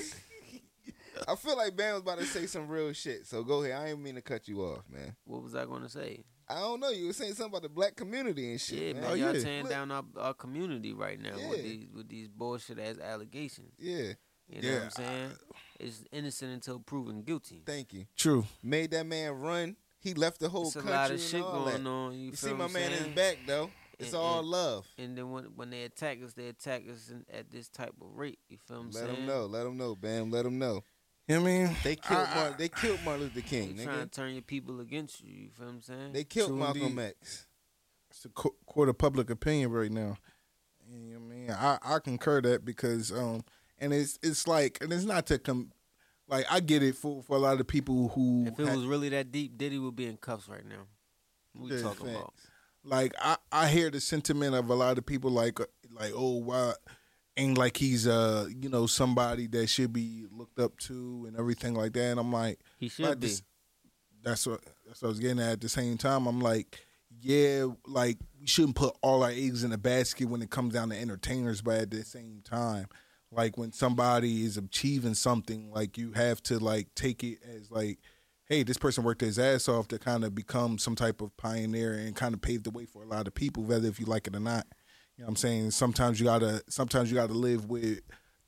I feel like Ben was about to say some real shit. So go ahead. I ain't mean to cut you off, man. What was I going to say? I don't know. You were saying something about the black community and shit, Yeah, man. man, Oh, y'all yeah. tearing down our community right now Yeah. with these bullshit ass allegations. Yeah. You know what I'm saying? It's innocent until proven guilty. Thank you. True. Made that man run. He left the whole It's a country lot of and shit all going that. on. You feel see what my I'm man in saying? his back though. It's And- all and- love. And then when they attack us at this type of rate. You feel what I'm Let saying? him know. Let him know, Bam. Let him know. You know what I mean? They killed they killed Martin Luther King, They trying to nigga. turn your people against you. You feel what I'm saying? They killed True Malcolm indeed. X. It's a court of public opinion right now. And, you know what I mean? I concur that because and it's like, and it's not to like I get it for a lot of people who if it was really that deep, Diddy would be in cuffs right now. What we Yeah, talking facts. about? like I hear the sentiment of a lot of people like oh why ain't like he's somebody that should be looked up to and everything like that, and I'm like He should like be. that's what I was getting at the same time. I'm like, yeah, like we shouldn't put all our eggs in a basket when it comes down to entertainers, but at the same time, like when somebody is achieving something, like you have to like take it as like, hey, this person worked his ass off to kind of become some type of pioneer and kind of pave the way for a lot of people, whether if you like it or not. You know what I'm saying? Sometimes you gotta live with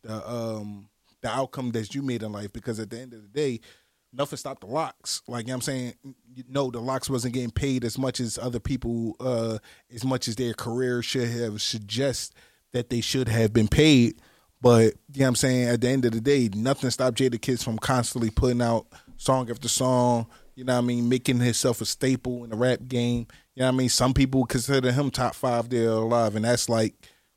the outcome that you made in life, because at the end of the day, nothing stopped the Locks. Like, you know what I'm saying? No, the Locks wasn't getting paid as much as other people, as much as their career should have suggest that they should have been paid. But, you know what I'm saying, at the end of the day, nothing stopped Jadakiss from constantly putting out song after song, you know what I mean, making himself a staple in the rap game. You know what I mean? Some people consider him top 5 dead or alive, and that's like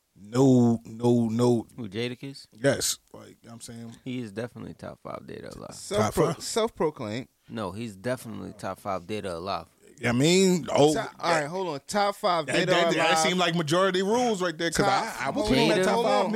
no, Who, Jadakiss? yes. Like, you know what I'm saying? He is definitely top 5 dead or alive. Self-proclaimed. No, he's definitely top 5 dead or alive. I mean, All right, hold on. Top 5 dead or alive. that seemed like majority rules right there, because I was putting that top 5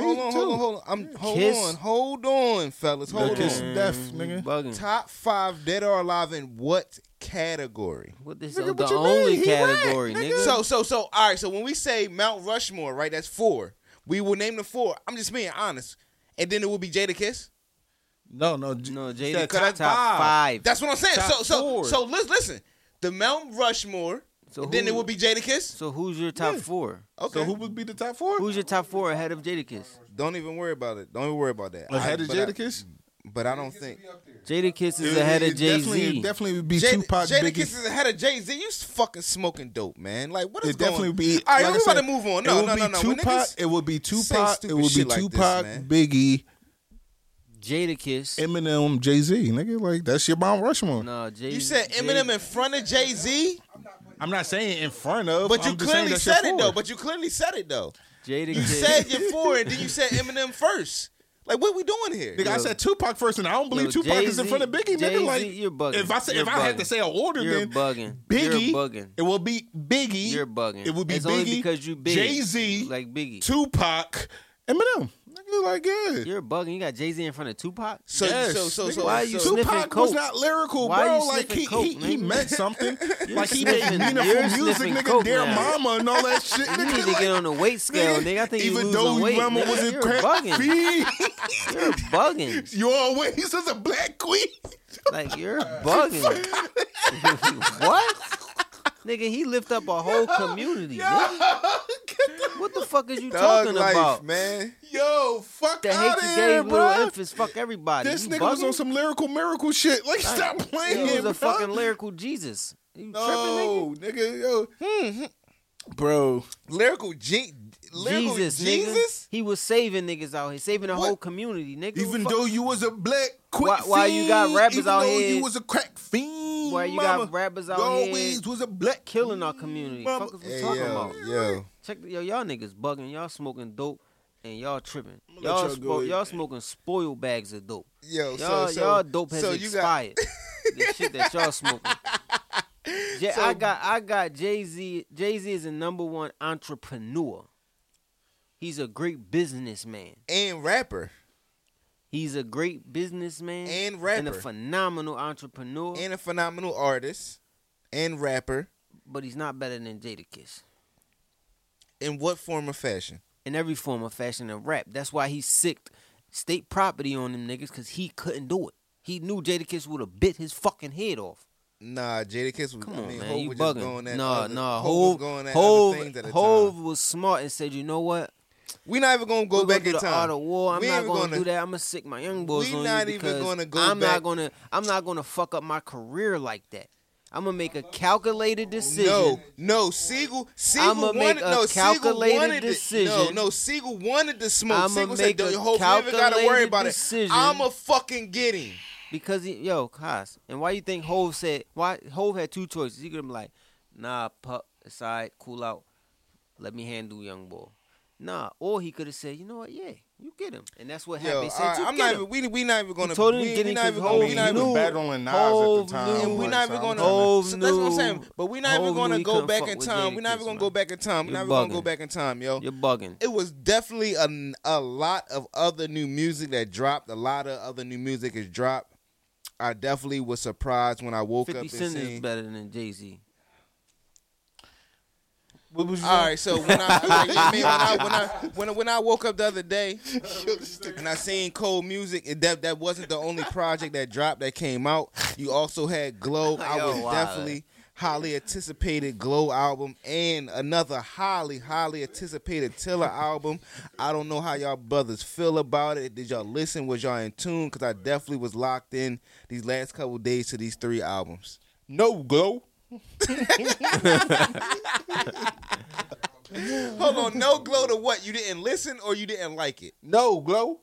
Hold on, fellas. Hold Kiss on. of death, nigga. Bugging. Top 5 dead or alive in what category? What this Nigga, the what you only mean? He category, whack, nigga. So, all right. So when we say Mount Rushmore, right? That's 4. We will name the 4. I'm just being honest, and then it will be Jadakiss. No, No, Jada Jada top top five. That's what I'm saying. Top four. So listen. The Mount Rushmore. So then who- it would be Jadakiss. So who's your top four? Okay. So who would be the top 4? Who's your top 4 ahead of Jadakiss? Don't even worry about it. Don't even worry about that. Ahead of but I- Jadakiss? But I don't think Jadakiss is ahead of Jay It Z. definitely would be Tupac, Jadakiss Biggie. is ahead of Jay Z. You fucking smoking dope, man. Like what is It definitely going? would be. All right, like we I about to said, move on. It No, would no, be no, no. When Tupac. niggas It would be say Tupac. It stupid would be shit like this, Tupac, man. Biggie, Jadakiss. Eminem, Jay Z. Nigga, like that's your Mount Rushmore. No, Jay. You said Eminem in front of Jay Z, I'm not saying in front of, but you I'm just saying clearly that's your said it four. though. But you clearly said it though. Jadakiss. You said your 4, and then you said Eminem first. Like what we doing here? Nigga, I said Tupac first, and I don't believe Yo, Tupac is in Jay-Z front of Biggie. Nigga, Jay-Z, like you're bugging. if I You're had to bugging. say an order, You're then bugging. Biggie, You're bugging. it will be Biggie. You're bugging. It would be It's Biggie, only because you big. Jay Z, Like Biggie. Tupac, Eminem. Nigga, like yeah. You're bugging. You got Jay Z in front of Tupac. So Yes. so Nigga, why are you sniffing Tupac coke? was not lyrical, Why bro. you Like sniffing coke, he nigga? meant something. You're Like he made sniffing- meaningful you're music, sniffing nigga. coke Dear now. Mama and all that shit. You nigga, need to like, get on the weight scale, nigga. I think you even losing though weight. Mama nigga. was a You're crack bugging. fiend, You're bugging. you always was a black queen. Like you're bugging. What? Nigga, he lift up a whole community. Nigga. What the fuck is you Thug talking life, about? man. Yo, fuck The out hate of you here, gave little bro. infants, fuck everybody. This You nigga was bugging? on some lyrical miracle shit. Like, stop playing, He was bro. a fucking lyrical Jesus. You No, nigga, yo. Hmm. Bro. Lyrical tripping, lyrical nigga? Jesus. He was saving niggas out here, saving the What? whole community, nigga. Even Fuck- though you was a black quick Why you got fiend, rappers even out though here- you was a crack fiend, Why you mama, got rappers out you here always was a black killing our community. mama. Fuck is we Hey, talking yo, about? yo. Check y'all niggas bugging. Y'all smoking dope and y'all tripping. let y'all go ahead. Y'all smoking spoiled bags of dope. Yo, Y'all dope has so you got expired. The shit that y'all smoking. I got Jay-Z. Jay-Z is a #1 entrepreneur. He's a great businessman. and rapper He's a great businessman And and a rapper. phenomenal entrepreneur. and a phenomenal artist and rapper. But he's not better than Jadakiss In what form of fashion? in every form of fashion and rap. That's why he sicked state property on them niggas because he couldn't do it. He knew Jadakiss would have bit his fucking head off. Nah, Jadakiss was. Come I on, mean, man, Hov you was just bugging. going at No, other, no, Hov Hov, was going at other things at the Hov time. was smart and said, you know what? We not even gonna go We're back gonna in do the art time. of war. I'm We not ain't gonna do that. I'm gonna sick my young boys we on not you even because gonna go I'm back- not gonna fuck up my career like that. I'm gonna make a calculated decision. No, Siegel I'ma wanted make a calculated wanted decision. No, Siegel wanted the smoke. I'ma Siegel make said, a "Hope you even gotta worry calculated about decision. it. I'ma fucking get him." Because Haas, and why you think Hov said? Why Hov had two choices? He could have been like, "Nah, pup, aside, cool out, let me handle young boy." Nah, or he could have said, "You know what? Yeah, you get him," and that's what Yo, happened. He said, "You I'm get not him." even. We not even gonna. He told him to we get him not 'cause even Hov gonna. We not knew- even. battling Nas Hov at the time. knew- And we like, not so even I'm gonna. trying to- Hov So that's what I'm knew- saying. But we not even Hov gonna knew he go couldn't back fuck in with time. We're not Jadakiss, even gonna man. go back in time. We're You're not even gonna go bugging. back in time, yo. You're bugging. It was definitely a lot of other new music that dropped. A lot of other new music is dropped. I definitely was surprised when I woke 50 up and Cent is seen. better than Jay-Z. What was you All right, so when I woke up the other day and I seen Cold Music, that wasn't the only project that dropped that came out. You also had Glow. I Yo, was wow. definitely highly anticipated Glow album and another highly anticipated Tiller album. I don't know how y'all brothers feel about it. Did y'all listen? Was y'all in tune? Because I definitely was locked in these last couple days to these 3 albums. No glow. Hold on, no Glow to what? You didn't listen or you didn't like it? No glow.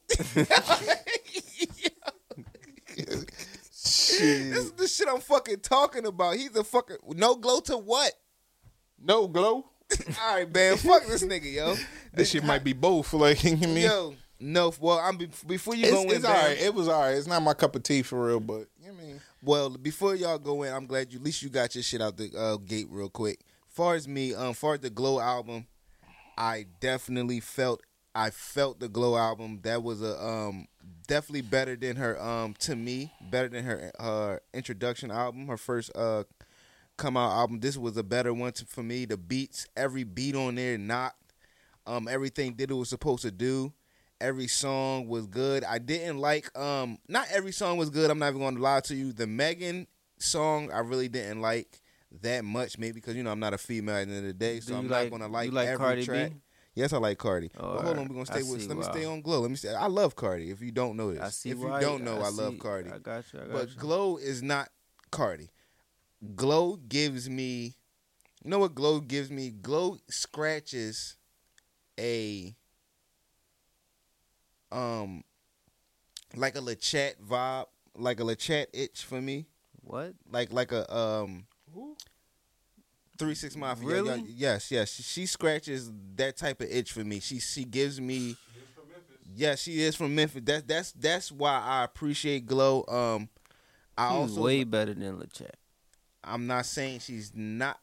This is the shit I'm fucking talking about. He's a fucking no Glow to what? No glow. All right, man. Fuck this nigga, yo. That shit might be both. Like, you know what I mean? Yo, no. Well, before you go in, It's all right. It was all right. It's not my cup of tea for real, but you know what I mean? Well, before y'all go in, I'm glad at least you got your shit out the gate real quick. Far as me, far as the Glow album, I definitely felt the Glow album. That was a definitely better than her to me, better than her introduction album, her first come out album. This was a better one for me. The beats, every beat on there knocked. Everything did what it was supposed to do. every song was good. I didn't like not every song was good. I'm not even going to lie to you. The Megan song I really didn't like that much, maybe because I'm not a female at the end of the day, so I'm not going to like every Cardi track. B? Yes, I like Cardi. Oh, but hold on, we're gonna stay with. Let me why. stay on Glow. Let me say I love Cardi. If you don't know this, I see if you why. don't know, I love Cardi. I got you. But Glow is not Cardi. Glow gives me, you know what Glow gives me? Glow scratches a like a LeChat vibe, like a LeChat itch for me. What? Like a 3 6 Mafia. Really? Yes. She scratches that type of itch for me. She gives me. Yes, she is from Memphis. That's why I appreciate Glow. I She's also way better than LeChat. I'm not saying she's not.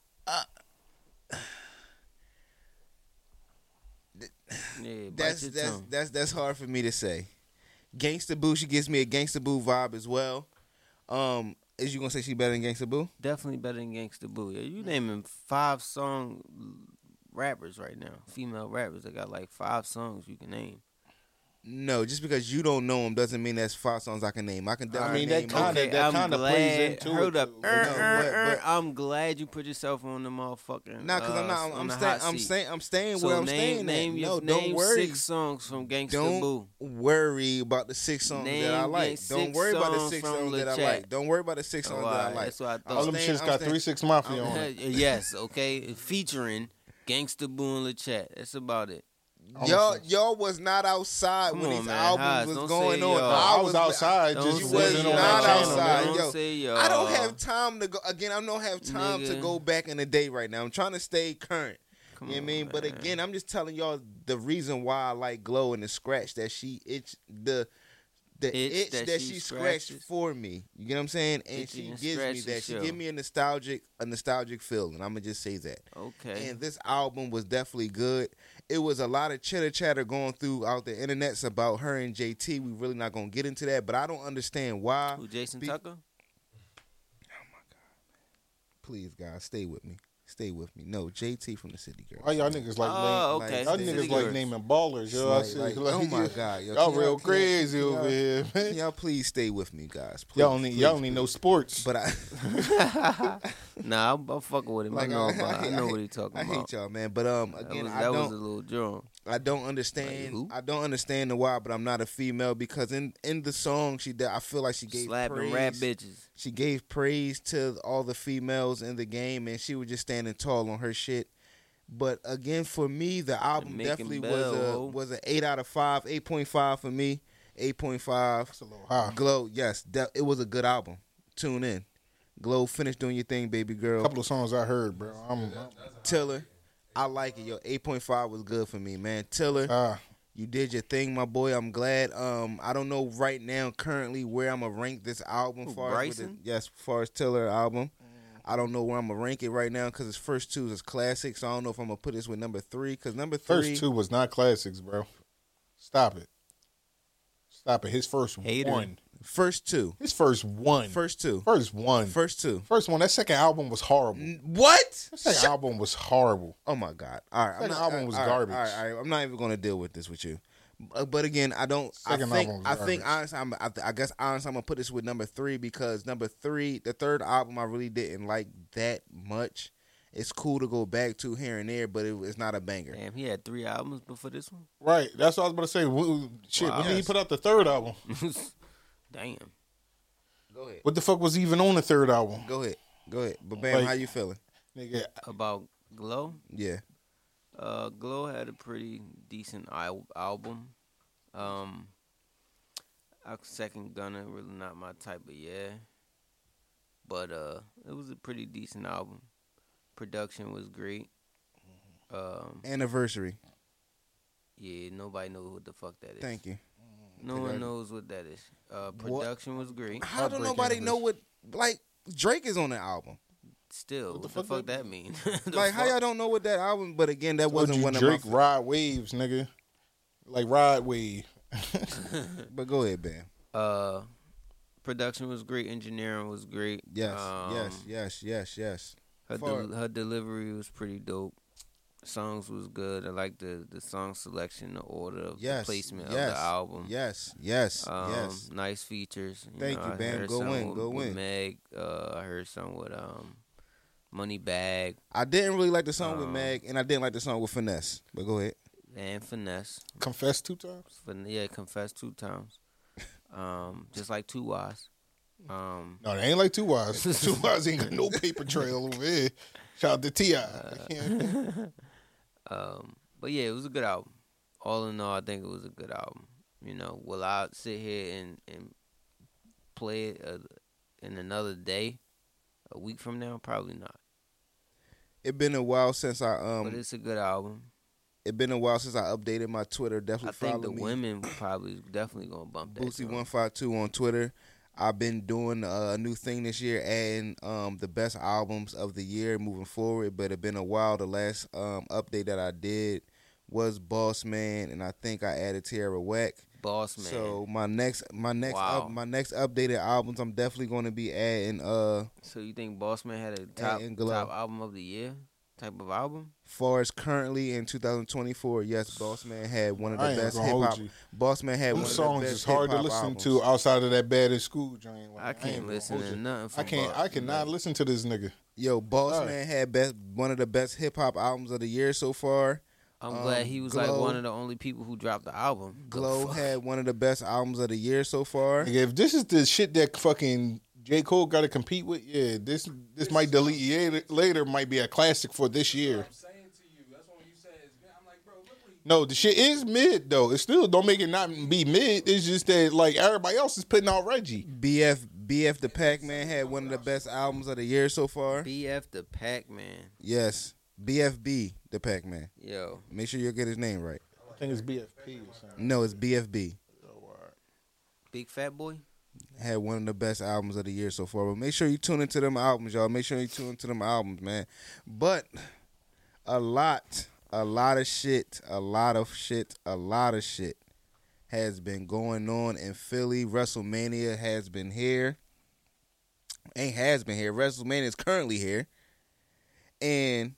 Yeah, That's hard for me to say. Gangsta Boo, she gives me a Gangsta Boo vibe as well. Is you gonna say she better than Gangsta Boo? Definitely better than Gangsta Boo. Yeah, you naming 5 song rappers right now, female rappers that got like 5 songs you can name. No, just because you don't know them doesn't mean that's 5 songs I can name. I can definitely name. that kind of plays into it, up. too. But I'm glad you put yourself on the motherfucking. Nah, because I'm not. on the hot seat. I'm staying So where I'm name, staying. name at. name Don't worry. 6 songs from Gangsta Don't Boo. worry about the 6 songs that I like. Don't worry about the 6 songs that I like. Don't worry about the 6 songs that I like. That's what I thought. All them shits got 3 6 Mafia on it. Yes, okay, featuring Gangsta Boo and LeChat. That's about it. Y'all was not outside Come when on, these man. albums Haas, was don't going say on. y'all. I was outside, Don't just You say was wasn't on not that channel. outside, Don't yo. say y'all. I don't have time to go again. I don't have time to Nigga. go back in the day right now. I'm trying to stay current. Come You know what I on, mean? But man. again, I'm just telling y'all the reason why I like Glow and the scratch that she itch the itch that she scratched scratches. for me. You get what I'm saying? And Itchy she and gives me scratchy that. She show. give me a nostalgic feeling. I'm gonna just say that. Okay. And this album was definitely good. It was a lot of chitter chatter going through out the internets about her and JT. We really not gonna get into that, but I don't understand why. Who, Jason Be- Tucker? Please, guys, stay with me. Stay with me. No, JT from the City Girls. Why y'all niggas like Oh, name, okay. y'all City niggas Girls. like naming ballers, yo. I see, oh my God, yo, y'all can real can crazy can over here, man. Y'all please stay with me, guys. Please, Y'all only know sports. But I Nah, I'm fucking with him. like I know what he talking I about. hate y'all, man. But again, that was a little drum. I don't understand. Like, who? I don't understand the why, but I'm not a female because in the song she did, I feel like she gave Slapping praise. rap bitches. She gave praise to all the females in the game, and she was just standing tall on her shit. But again, for me, the album Making definitely Bell, was an 8 out of 5, 8.5 for me, 8.5. That's a little high. Glow, yes, it was a good album. Tune in. Glow, finish doing your thing, baby girl. A couple of songs I heard, bro. Tiller, I like it. Yo, 8.5 was good for me, man. Tiller, you did your thing, my boy. I'm glad. I don't know right now, currently, where I'm gonna rank this album. Who, Far Bryson? as far as Tiller album. I don't know where I'm gonna rank it right now because its first 2 is classic. So I don't know if I'm gonna put this with number 3 because number 3. First 2 was not classics, bro. Stop it. His first Hater. 1. First 2. His first 1. First 2. First 1. First 2. First 1. That second album was horrible. What? That second album was horrible. Oh my God! All right, Second album was garbage. All right, I'm not even gonna deal with this with you. But again, I don't. Second album was I think garbage. honestly, I guess honestly, I'm gonna put this with number 3 because number 3, the third album, I really didn't like that much. It's cool to go back to here and there, but it's not a banger. Damn, he had 3 albums before this one. Right. That's what I was about to say. Shit, Wow. when did he put out the third album? Damn. Go ahead. What the fuck was even on the third album? Go ahead. But Bam, Like- how you feeling? Nigga, About Glow. Yeah. Glow had a pretty decent album. Second Gunner, really not my type of but it was a pretty decent album. Production was great. Anniversary. Yeah, nobody knows what the fuck that is. Thank you. No one knows what that is. Production was great. How do Heartbreak nobody know what like Drake is on the album? Still, what the fuck fuck that mean? The Like how fuck? y'all don't know what that album? But again, that told wasn't you one Drake of my. ride waves, nigga. Like ride wave. But go ahead, Bam. Production was great. Engineering was great. Yes. Her For- delivery was pretty dope. Songs was good. I like the song selection, the order of Yes, the placement yes, of the album. Yes, yes, yes. Nice features. Thank you, I Bam. heard Go some in, go with in. Meg. I heard some with Moneybag I didn't really like the song with Meg, and I didn't like the song with Finesse. But go ahead. and Finesse. Confess 2 times. Yeah, Confess 2 times. Just like 2 Wise. No, they ain't like 2 Wise. 2 Wise ain't got no paper trail over here. Shout out to T.I. But yeah, it was a good album. All in all, I think it was a good album. You know, will I sit here and play it in another day, a week from now? Probably not. It been a while since But it's a good album. It been a while since I updated my Twitter. Definitely I think follow the me. women probably definitely gonna bump that. joint. Boosie152 on Twitter. I've been doing a new thing this year, adding the best albums of the year moving forward. But it been a while. The last update that I did was Boss Man, and I think I added Tierra Whack. Boss Man. So my next Wow. my next updated albums, I'm definitely going to be adding. So you think Boss Man had a top album of the year type of album? Far as currently in 2024, yes, Boss Man had one of the I ain't best gonna hip hold hop. you. Boss Man had Them one of the songs best is hard to hip-hop listen albums. to outside of that Bad in School joint. Like, I can't ain't gonna listen hold to you. nothing from I can't. Boss I cannot Man. listen to this nigga. Yo, Boss All right. Man had one of the best hip hop albums of the year so far. I'm glad he was like Glow- one of the only people who dropped the album. The Glow fuck? had one of the best albums of the year so far. Nigga, if this is the shit that fucking J. Cole got to compete with, yeah, this might delete later. Might be a classic for this year. I'm saying to you, that's when you said it's good. I'm like, bro, look what he No, the shit is mid though. It still don't make it not be mid. It's just that like everybody else is putting out Reggie. BF the Pac-Man had one of the best albums of the year so far. BF the Pac-Man. Yes, BFB the Pac-Man. Yo. Make sure you get his name right. I think it's BFP or something. No, it's BFB. Big Fat Boy? Had one of the best albums of the year so far. But make sure you tune into them albums, y'all. Make sure you tune into them albums, man. But a lot of shit has been going on in Philly. WrestleMania has been here. WrestleMania is currently here. And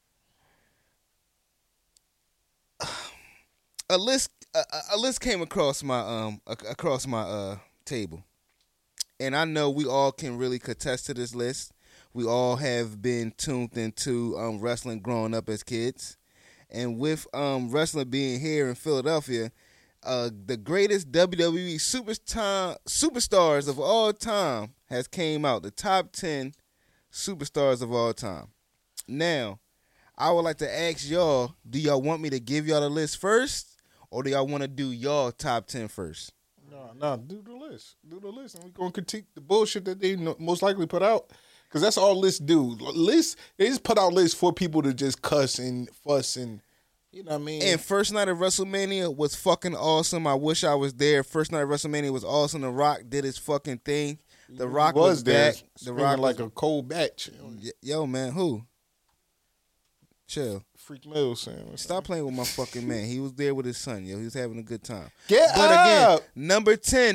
a list came across my table. And I know we all can really contest to this list. We all have been tuned into wrestling growing up as kids. And with wrestling being here in Philadelphia, the greatest WWE superstars of all time has came out. The top 10 superstars of all time. Now, I would like to ask y'all, do y'all want me to give y'all the list first? Or do y'all want to do y'all top 10 first? No, do the list. Do the list, and we're gonna critique the bullshit that they most likely put out. Because that's all lists do. Lists, they just put out lists for people to just cuss and fuss and, you know what I mean? And first night of WrestleMania was fucking awesome. I wish I was there. First night of WrestleMania was awesome. The Rock did his fucking thing. The Rock was there, back. The Rock like was, a cold batch. Yo, man, who? Chill. Freak Mills saying. Stop playing with my fucking man. He was there with his son, yo. He was having a good time. Get But up! again, number 10.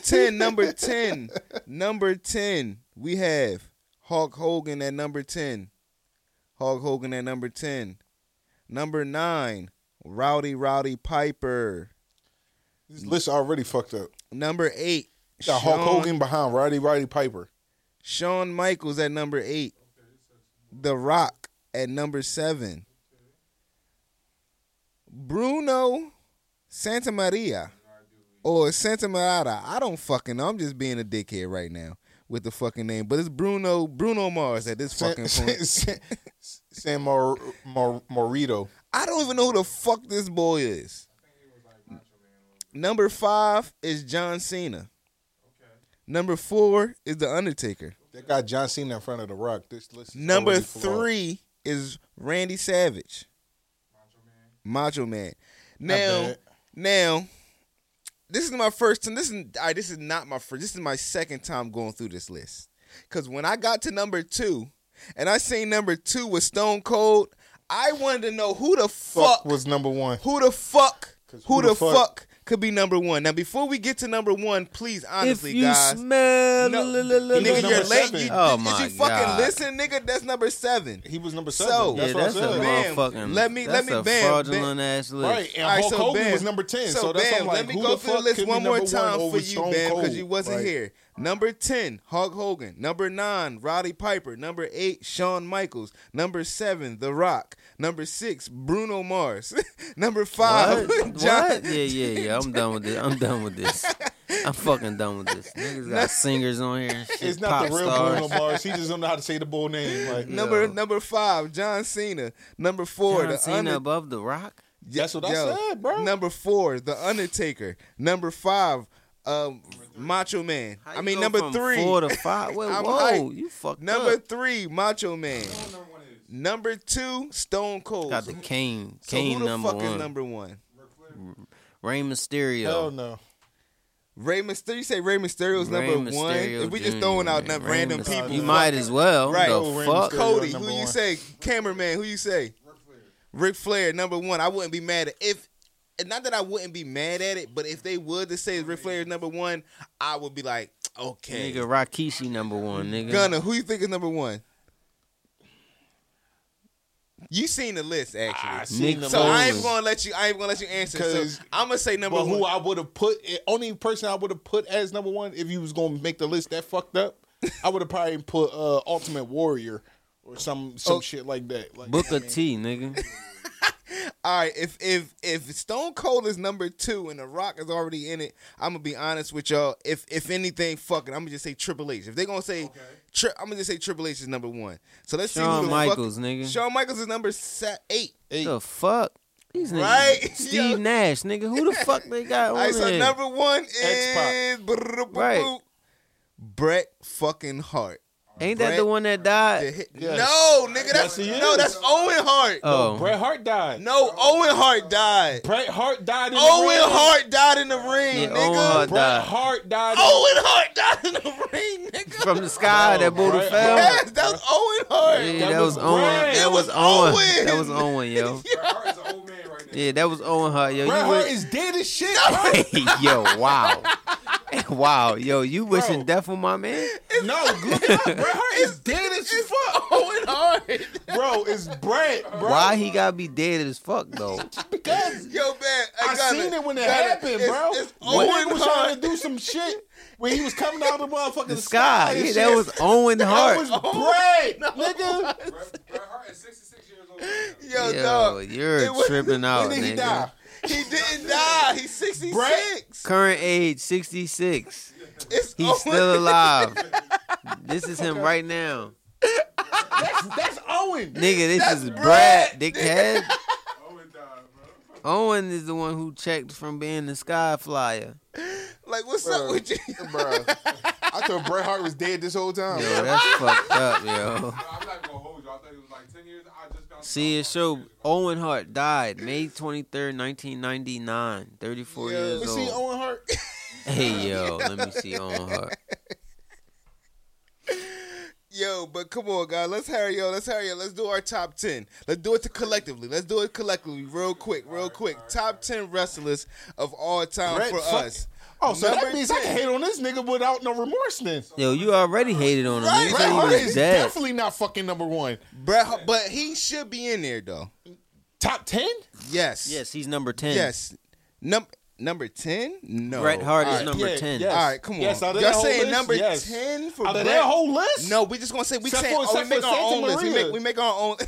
We have Hulk Hogan at number 10. Number 9, Rowdy Piper. This list already fucked up. Number 8, Got Hulk Hogan behind Roddy Piper. Shawn Michaels at number 8. The Rock at number 7. Bruno Santamaria or Santamarata. I don't fucking know. I'm just being a dickhead right now with the fucking name. But it's Bruno Mars at this fucking point. San Morito. I don't even know who the fuck this boy is. Number 5 is John Cena. Number 4 is The Undertaker. They got John Cena in front of The Rock. This list is Number already flawed. 3 is Randy Savage. Macho Man. Now, this is my first time. This is not my first. This is my second time going through this list. Because when I got to number 2, and I seen number 2 was Stone Cold, I wanted to know who the fuck was number 1. Who the fuck could be number one. Now, before we get to number one, please, honestly, if you guys. smell, No, was nigga, number you're late. 7. Oh, Did my you fucking God. listen, nigga? That's number 7. He was number 7. So- that's yeah, what that's I a said. Bam. motherfucking. Let me- that's a bam, fraudulent ass list. Right, and All right, Hulk so Hogan bam. was number 10. So, So that's bam, I'm like, let me who go the through the fuck list could be one more number time over for you, Stone Bam, because Cold? you wasn't Like, here. Number 10, Hulk Hogan. Number 9, Roddy Piper. Number 8, Shawn Michaels. Number 7, The Rock. Number 6, Bruno Mars. Number 5, What? John. What? Yeah. I'm done with this. I'm fucking done with this. Niggas got singers on here and shit. It's not pop the real stars. Bruno Mars. He just don't know how to say the bull name. Like, Number 5, John Cena. Number 4, John The Cena Under- above The Rock? That's what I said, bro. Number 4, The Undertaker. Number 5, Macho Man. How I you mean, go number from 3. 4 to 5. Wait, I'm whoa, hyped. you fucked Number up. 3, Macho Man. Number 2, Stone Cold. Got the Kane. So who Kane the number fuck is 1. number 1? Rey Mysterio. Hell no. Rey Mysterio. You say Rey Mysterio's Rey number 1? Mysterio If we just Jr., throwing out man. random Rey people. You might as well. Right. The Oh, Rey fuck? Mysterio. Cody, number who you one. say? Cameraman, who you say? Ric Flair, number 1. I wouldn't be mad at if. Not that I wouldn't be mad at it, but if they would to say Ric Flair is number 1, I would be like, okay. Nigga, Rikishi number 1, nigga. Gunner, who you think is number 1? You seen the list actually. I seen the So I ain't list. gonna let you answer. So 'Cause- I'm gonna say number But 1. who I would have put, only person I would have put as number 1 if you was gonna make the list that fucked up, I would have probably put Ultimate Warrior or some shit like that. Like, Booker T, nigga. All right, if Stone Cold is number 2 and The Rock is already in it, I'm gonna be honest with y'all. If anything, fuck it, I'm gonna just say Triple H. If they gonna say, I'm gonna just say Triple H is number 1. So let's see Shawn who the Michaels, fuck. nigga. Shawn Michaels is number 8. The fuck? These niggas. Right? Steve Yo. Nash, nigga. Who the fuck they got on All right, so there? number 1 is X-Pac. Right. Bret fucking Hart. Ain't that Bret- the one that died? Yes. No, nigga, Yes, he is. that's Owen Hart. Oh. Bret Hart died. No, Owen Hart died. Bret Hart died in the Owen ring. Hart died in the ring, Yeah, nigga. Owen Hart Bret died. Hart died. Owen Hart died in the ring, nigga. From the sky, that Buddha Bret fell. Hart. Yes, that was Owen Hart. Yeah, That that was was Owen. Bret. That was It was Owen. Owen. That was Owen, yo. Bret Hart is an old man right now. Yeah, that was Owen Hart, yo. Bret You Hart wish- is dead as shit. Yo, wow. Wow, yo, you wishing death on my man? No, look it up. Bret Hart is dead as fuck. Owen Hart. Bro, it's Bret, bro. Why he gotta be dead as fuck, though? Because Yo, man, I seen it when it happened, bro. It's When Owen he was trying Hart. to do some shit when he was coming out of the motherfucking The sky. and Yeah, shit. that was Owen That Hart. was Bret, nigga. Bret Hart is 66 years old. Yo, Yo, dog. you're It was- tripping out, When did he nigga. die? He didn't die. He's 66. Bret? Current age 66. It's He's Owen. still alive. This is him right now. That's Owen. Nigga, this That's is Bret, Brad, dickhead. Owen died, bro. Owen is the one who checked from being the sky flyer. Like, what's up with you? Bro, I thought Bret Hart was dead this whole time. Yo, that's fucked up, yo. I'm not gonna hold you. I thought it was like 10 years. I just found See, it show Owen Hart died May 23rd, 1999. 34 Yo. years You see old. Owen Hart? Hey, yo, let me see Owen Hart. Yo, but come on, guys. Let's hurry up. Let's do our top 10. Let's do it collectively. Real quick. Top 10 wrestlers of all time Bret for fuck- us. Oh, so Number that means I 10. can hate on this nigga without no remorse then. Yo, you already hated on him. Right, You Bret said Hart he was is dead. definitely not fucking number 1. Bret Hart, but he should be in there, though. Top 10? Yes. Yes, he's number 10. Yes. Number 10? No. Bret Hart All is right. number Yeah, 10. yeah. All right, come on. Yes, out of Y'all that whole saying list, number yes. 10 for Out Bret? of that whole list? No, we just gonna say we Except saying for- we make except for our own Santa list. Maria. We make our own.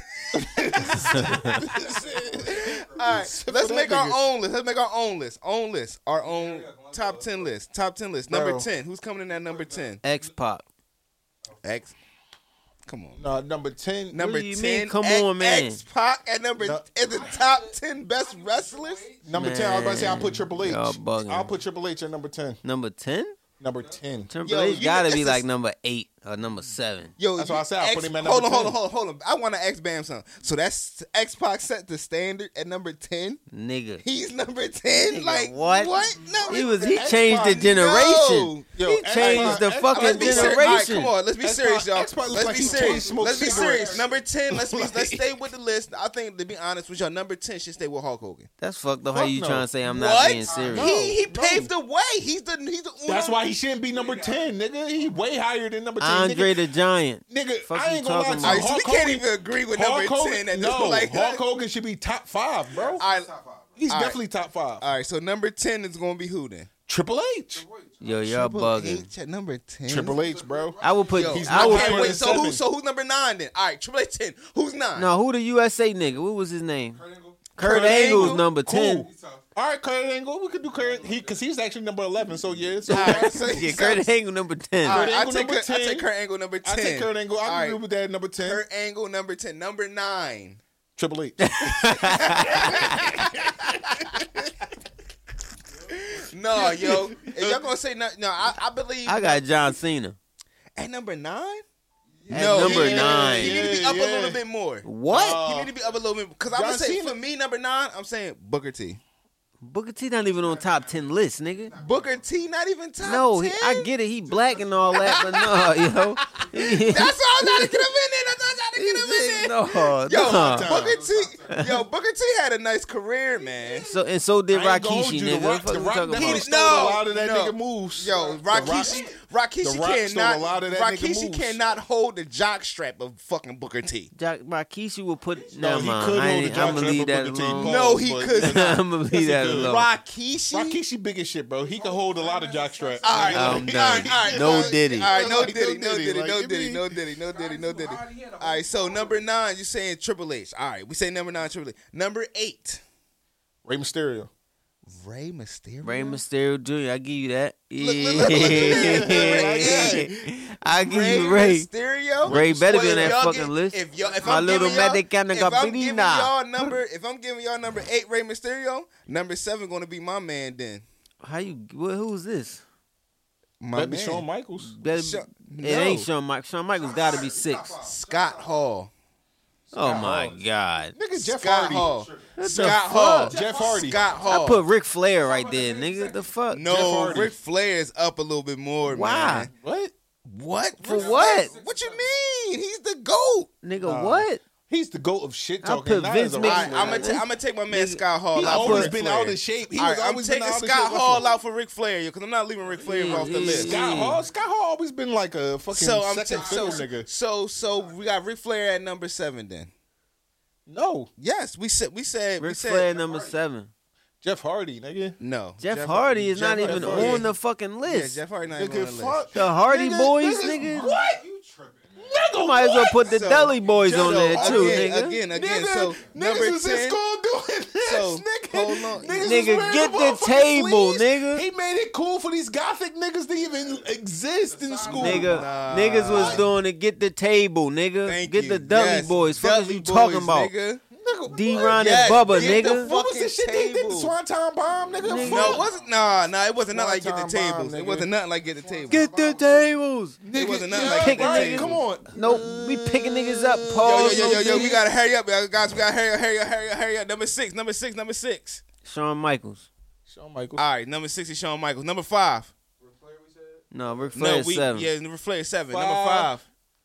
All right, Except let's for make that our nigga. own list. Let's make our own list. Our own top 10 list. Number Bro. 10. Who's coming in at number 10? X-Pac. X. Come on. No, number 10. Number do you 10. mean? Come on, man. X-Pac at number No. in the top 10 best wrestlers. Number 10, I was about to say I'll put Triple H. Y'all bugging. I'll put Triple H at number 10. Number 10? Number 10. Triple Yo, H you gotta know, be this like is- number 8. Number 7. Yo, That's why I said I put him at hold number on, 10. hold on. I want to ask Bam something. So that's X-Pac set the standard at number 10? Nigga. He's number 10? Like, what? No, He changed the generation. Yo, He changed the fucking Let's be serious. All right, generation. come on, let's be serious, y'all. X-Pac looks Let's like be he serious. smoked Let's be cigarettes. serious. Number 10, let's stay with the list. I think, to be honest with y'all, number 10 should stay with Hulk Hogan. That's fucked up. How you no. trying to say I'm What? not being serious? He paved the way. He's the That's why he shouldn't be number 10, nigga. He way higher than number 10. Andre the Giant. Nigga, Fuck I you ain't gonna lie talking to All you. right, so we Hulk can't Hogan- even agree with Hulk number Hogan- 10 at this no, point. Like, Hulk Hogan should be top 5, bro. All right, He's all right. definitely top 5. all right, so number 10 is going to be who then? Triple H. Yo, y'all Triple bugging. H at number 10. Triple H, bro. I would put. Yo, I would okay, put- wait, so seven. who's number 9 then? All right, Triple H 10. Who's 9? No, who the USA nigga? What was his name? Kurt Angle. Kurt Kurt Angle's Angle? number 10. Cool. He's tough. All right, Kurt Angle. We could do Kurt. Because he's actually number 11. So yeah. So All right, so, Yeah, Kurt Angle number 10. All right, Kurt I Angle take number Kurt, I 10. take Kurt Angle number 10. I take Kurt Angle. All I right, agree with that at number 10. Kurt Angle number 10. Number 9. Triple H. No, yo. If y'all gonna say no, I believe I got John Cena. at number 9. At No, number he need- 9. He need to be up a little bit more. What? He need to be up a little bit because I'm John gonna say Cena- for me number 9, I'm saying Booker T. Booker T not even on top 10 list, nigga. Booker T not even top No, 10. I get it. He black and all that, but no, yo. That's all I'm trying to get him in there. That's all I'm trying to get him in there. No, Yo, no. Booker T had a nice career, man. So did I ain't gonna hold Rikishi, you. nigga. The What the fuck Rock you talking definitely about? stole a lot of that nigga moves. Yo, The Rock- Rikishi The Rock stole a lot of that nigga Rikishi moves. cannot hold the jock strap of fucking Booker T. Rikishi will put. No, Never he mind. could I hold ain't- the I'm jock gonna strap leave of that Booker T. alone. No, he But- could not. I'm gonna leave that could. alone. Rikishi. Rikishi big as shit, bro. He can hold a lot of jock straps. All right, I'm done. No Diddy. All right, no Like, Diddy, no no Diddy, Diddy, like, no give Diddy, me- no Diddy, no Diddy, no Diddy. All right, so number 9, you're saying Triple H. All right, we say number 9, Triple H. Number 8, Rey Mysterio. Rey Mysterio. Rey Mysterio Jr. I give you that. Look, look, I give Rey you Ray. Mysterio. Ray better be on Well, if that y'all fucking get- list. If My I'm little giving y'all- Mexicana if I'm giving Gabrina. y'all number, if I'm giving y'all number 8, Rey Mysterio, number 7 going to be my man. Then How you? Who's this? my That'd be man, Shawn Michaels. Better, Sha- it no. ain't Shawn Michaels. Shawn Michaels got to be 6. Scott Hall. Oh my God. Nigga, Jeff Scott Hardy. Hall. the Scott fuck? Hall. Jeff Hardy. Scott Hall. I put Ric Flair right there, nigga. The fuck? Jeff no, Hardy. Ric Flair is up a little bit more. Why? Man. What? What? For Ric what? Flair- What you mean? He's the GOAT. Nigga, what? He's the GOAT of shit I talking. put not Vince as a McMahon- All right, wrestler. I'm gonna take my man Nigga, Scott Hall He's out. always for been Ric Flair. out of shape. He All was right, I'm always been taking out of Scott shape. Hall out for Ric Flair because I'm not leaving Ric Flair off the list. Scott Hall always been like a fucking So I'm second fiddle nigga. So we got Ric Flair at number 7 then. No, Yes, we said Ric Flair number 7. Jeff Hardy, nigga. no. Jeff Hardy is not Jeff even Hardy. on the fucking Yeah, list. Jeff Hardy not even Nigga, on the list. fuck. The Hardy Nigga, Boys, nigga, nigga. What? You tripping. Nigga, You might as well put the So, Deli Boys on there too, again, nigga. Again. Nigga, So number niggas was in 10. school doing this, So, nigga. hold on. Niggas was Nigga, wearing get the motherfucking table, sleeves. nigga. He made it cool for these gothic niggas to even exist in school. Nigga, Nah. niggas was doing it. Get the table, nigga. Thank get you. the Deli Yes, Boys. Fuck is Deli you talking Boys, about? Nigga. Nigga, D-Ron Yes, and Bubba, get the nigga. What was the shit they did? The table. Swanton bomb, nigga? Nigga. No, it wasn't. Nah, it wasn't nothing like get the One time tables. bomb, It nigga. wasn't nothing like get the tables. Get the tables. It wasn't nothing Yeah, like get the right, tables. come on. No, we picking niggas up. Yo, Pause. we gotta hurry up, guys. We gotta hurry up. Number 6. Shawn Michaels. Shawn Michaels. All right, number 6 is Shawn Michaels. Number 5. No, Ric Flair No, is 7. yeah, Ric Flair is 7. Five. Number 5.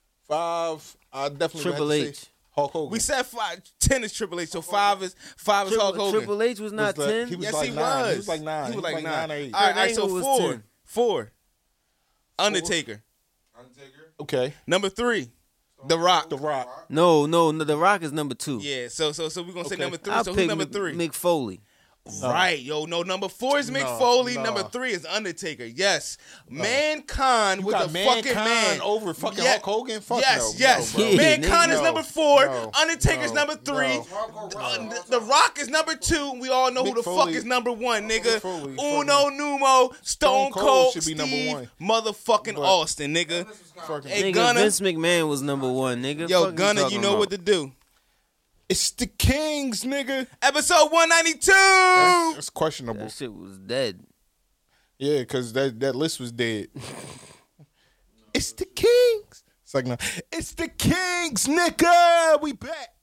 5. I definitely Triple would have to H. say Hulk Hogan. We said 5. 10 is Triple H, so 5 is Hulk Hogan. Triple H was not Was like- 10. he was Yes, like he 9. was. He was like 9. He was like 9. 9 or 8. All right, Angle so was 4. 10. 4. Undertaker. Undertaker. Okay. Number 3. The Rock. The Rock. No, The Rock is number 2. Yeah, so we're gonna say Okay. number 3. I'll So who's pick number 3? Mick Foley. Right, yo, no. Number 4 is Mick No, Foley. no. Number 3 is Undertaker. Yes, Mankind You was got the fucking Mankind man over fucking Yeah. Hulk Hogan? Fuck yes, no. yes. No, bro. Yeah, Mankind is no, number 4. no, Undertaker's no, number 3. no. The Rock is number 2. We all know who Mick the Foley- fuck is number 1, nigga. Mick Foley, Uno Numo, Stone Cold should be Steve, number 1. motherfucking But- Austin, nigga. Fucking- Hey, Nigga, Gunna. Vince McMahon was number 1, nigga. Yo, Fuck Gunna, you talking know about? what to do. It's the Kings, nigga. Episode 192. That's questionable. That shit was dead. Yeah, because that list was dead. It's the Kings. It's like, no, it's the Kings, nigga. We back.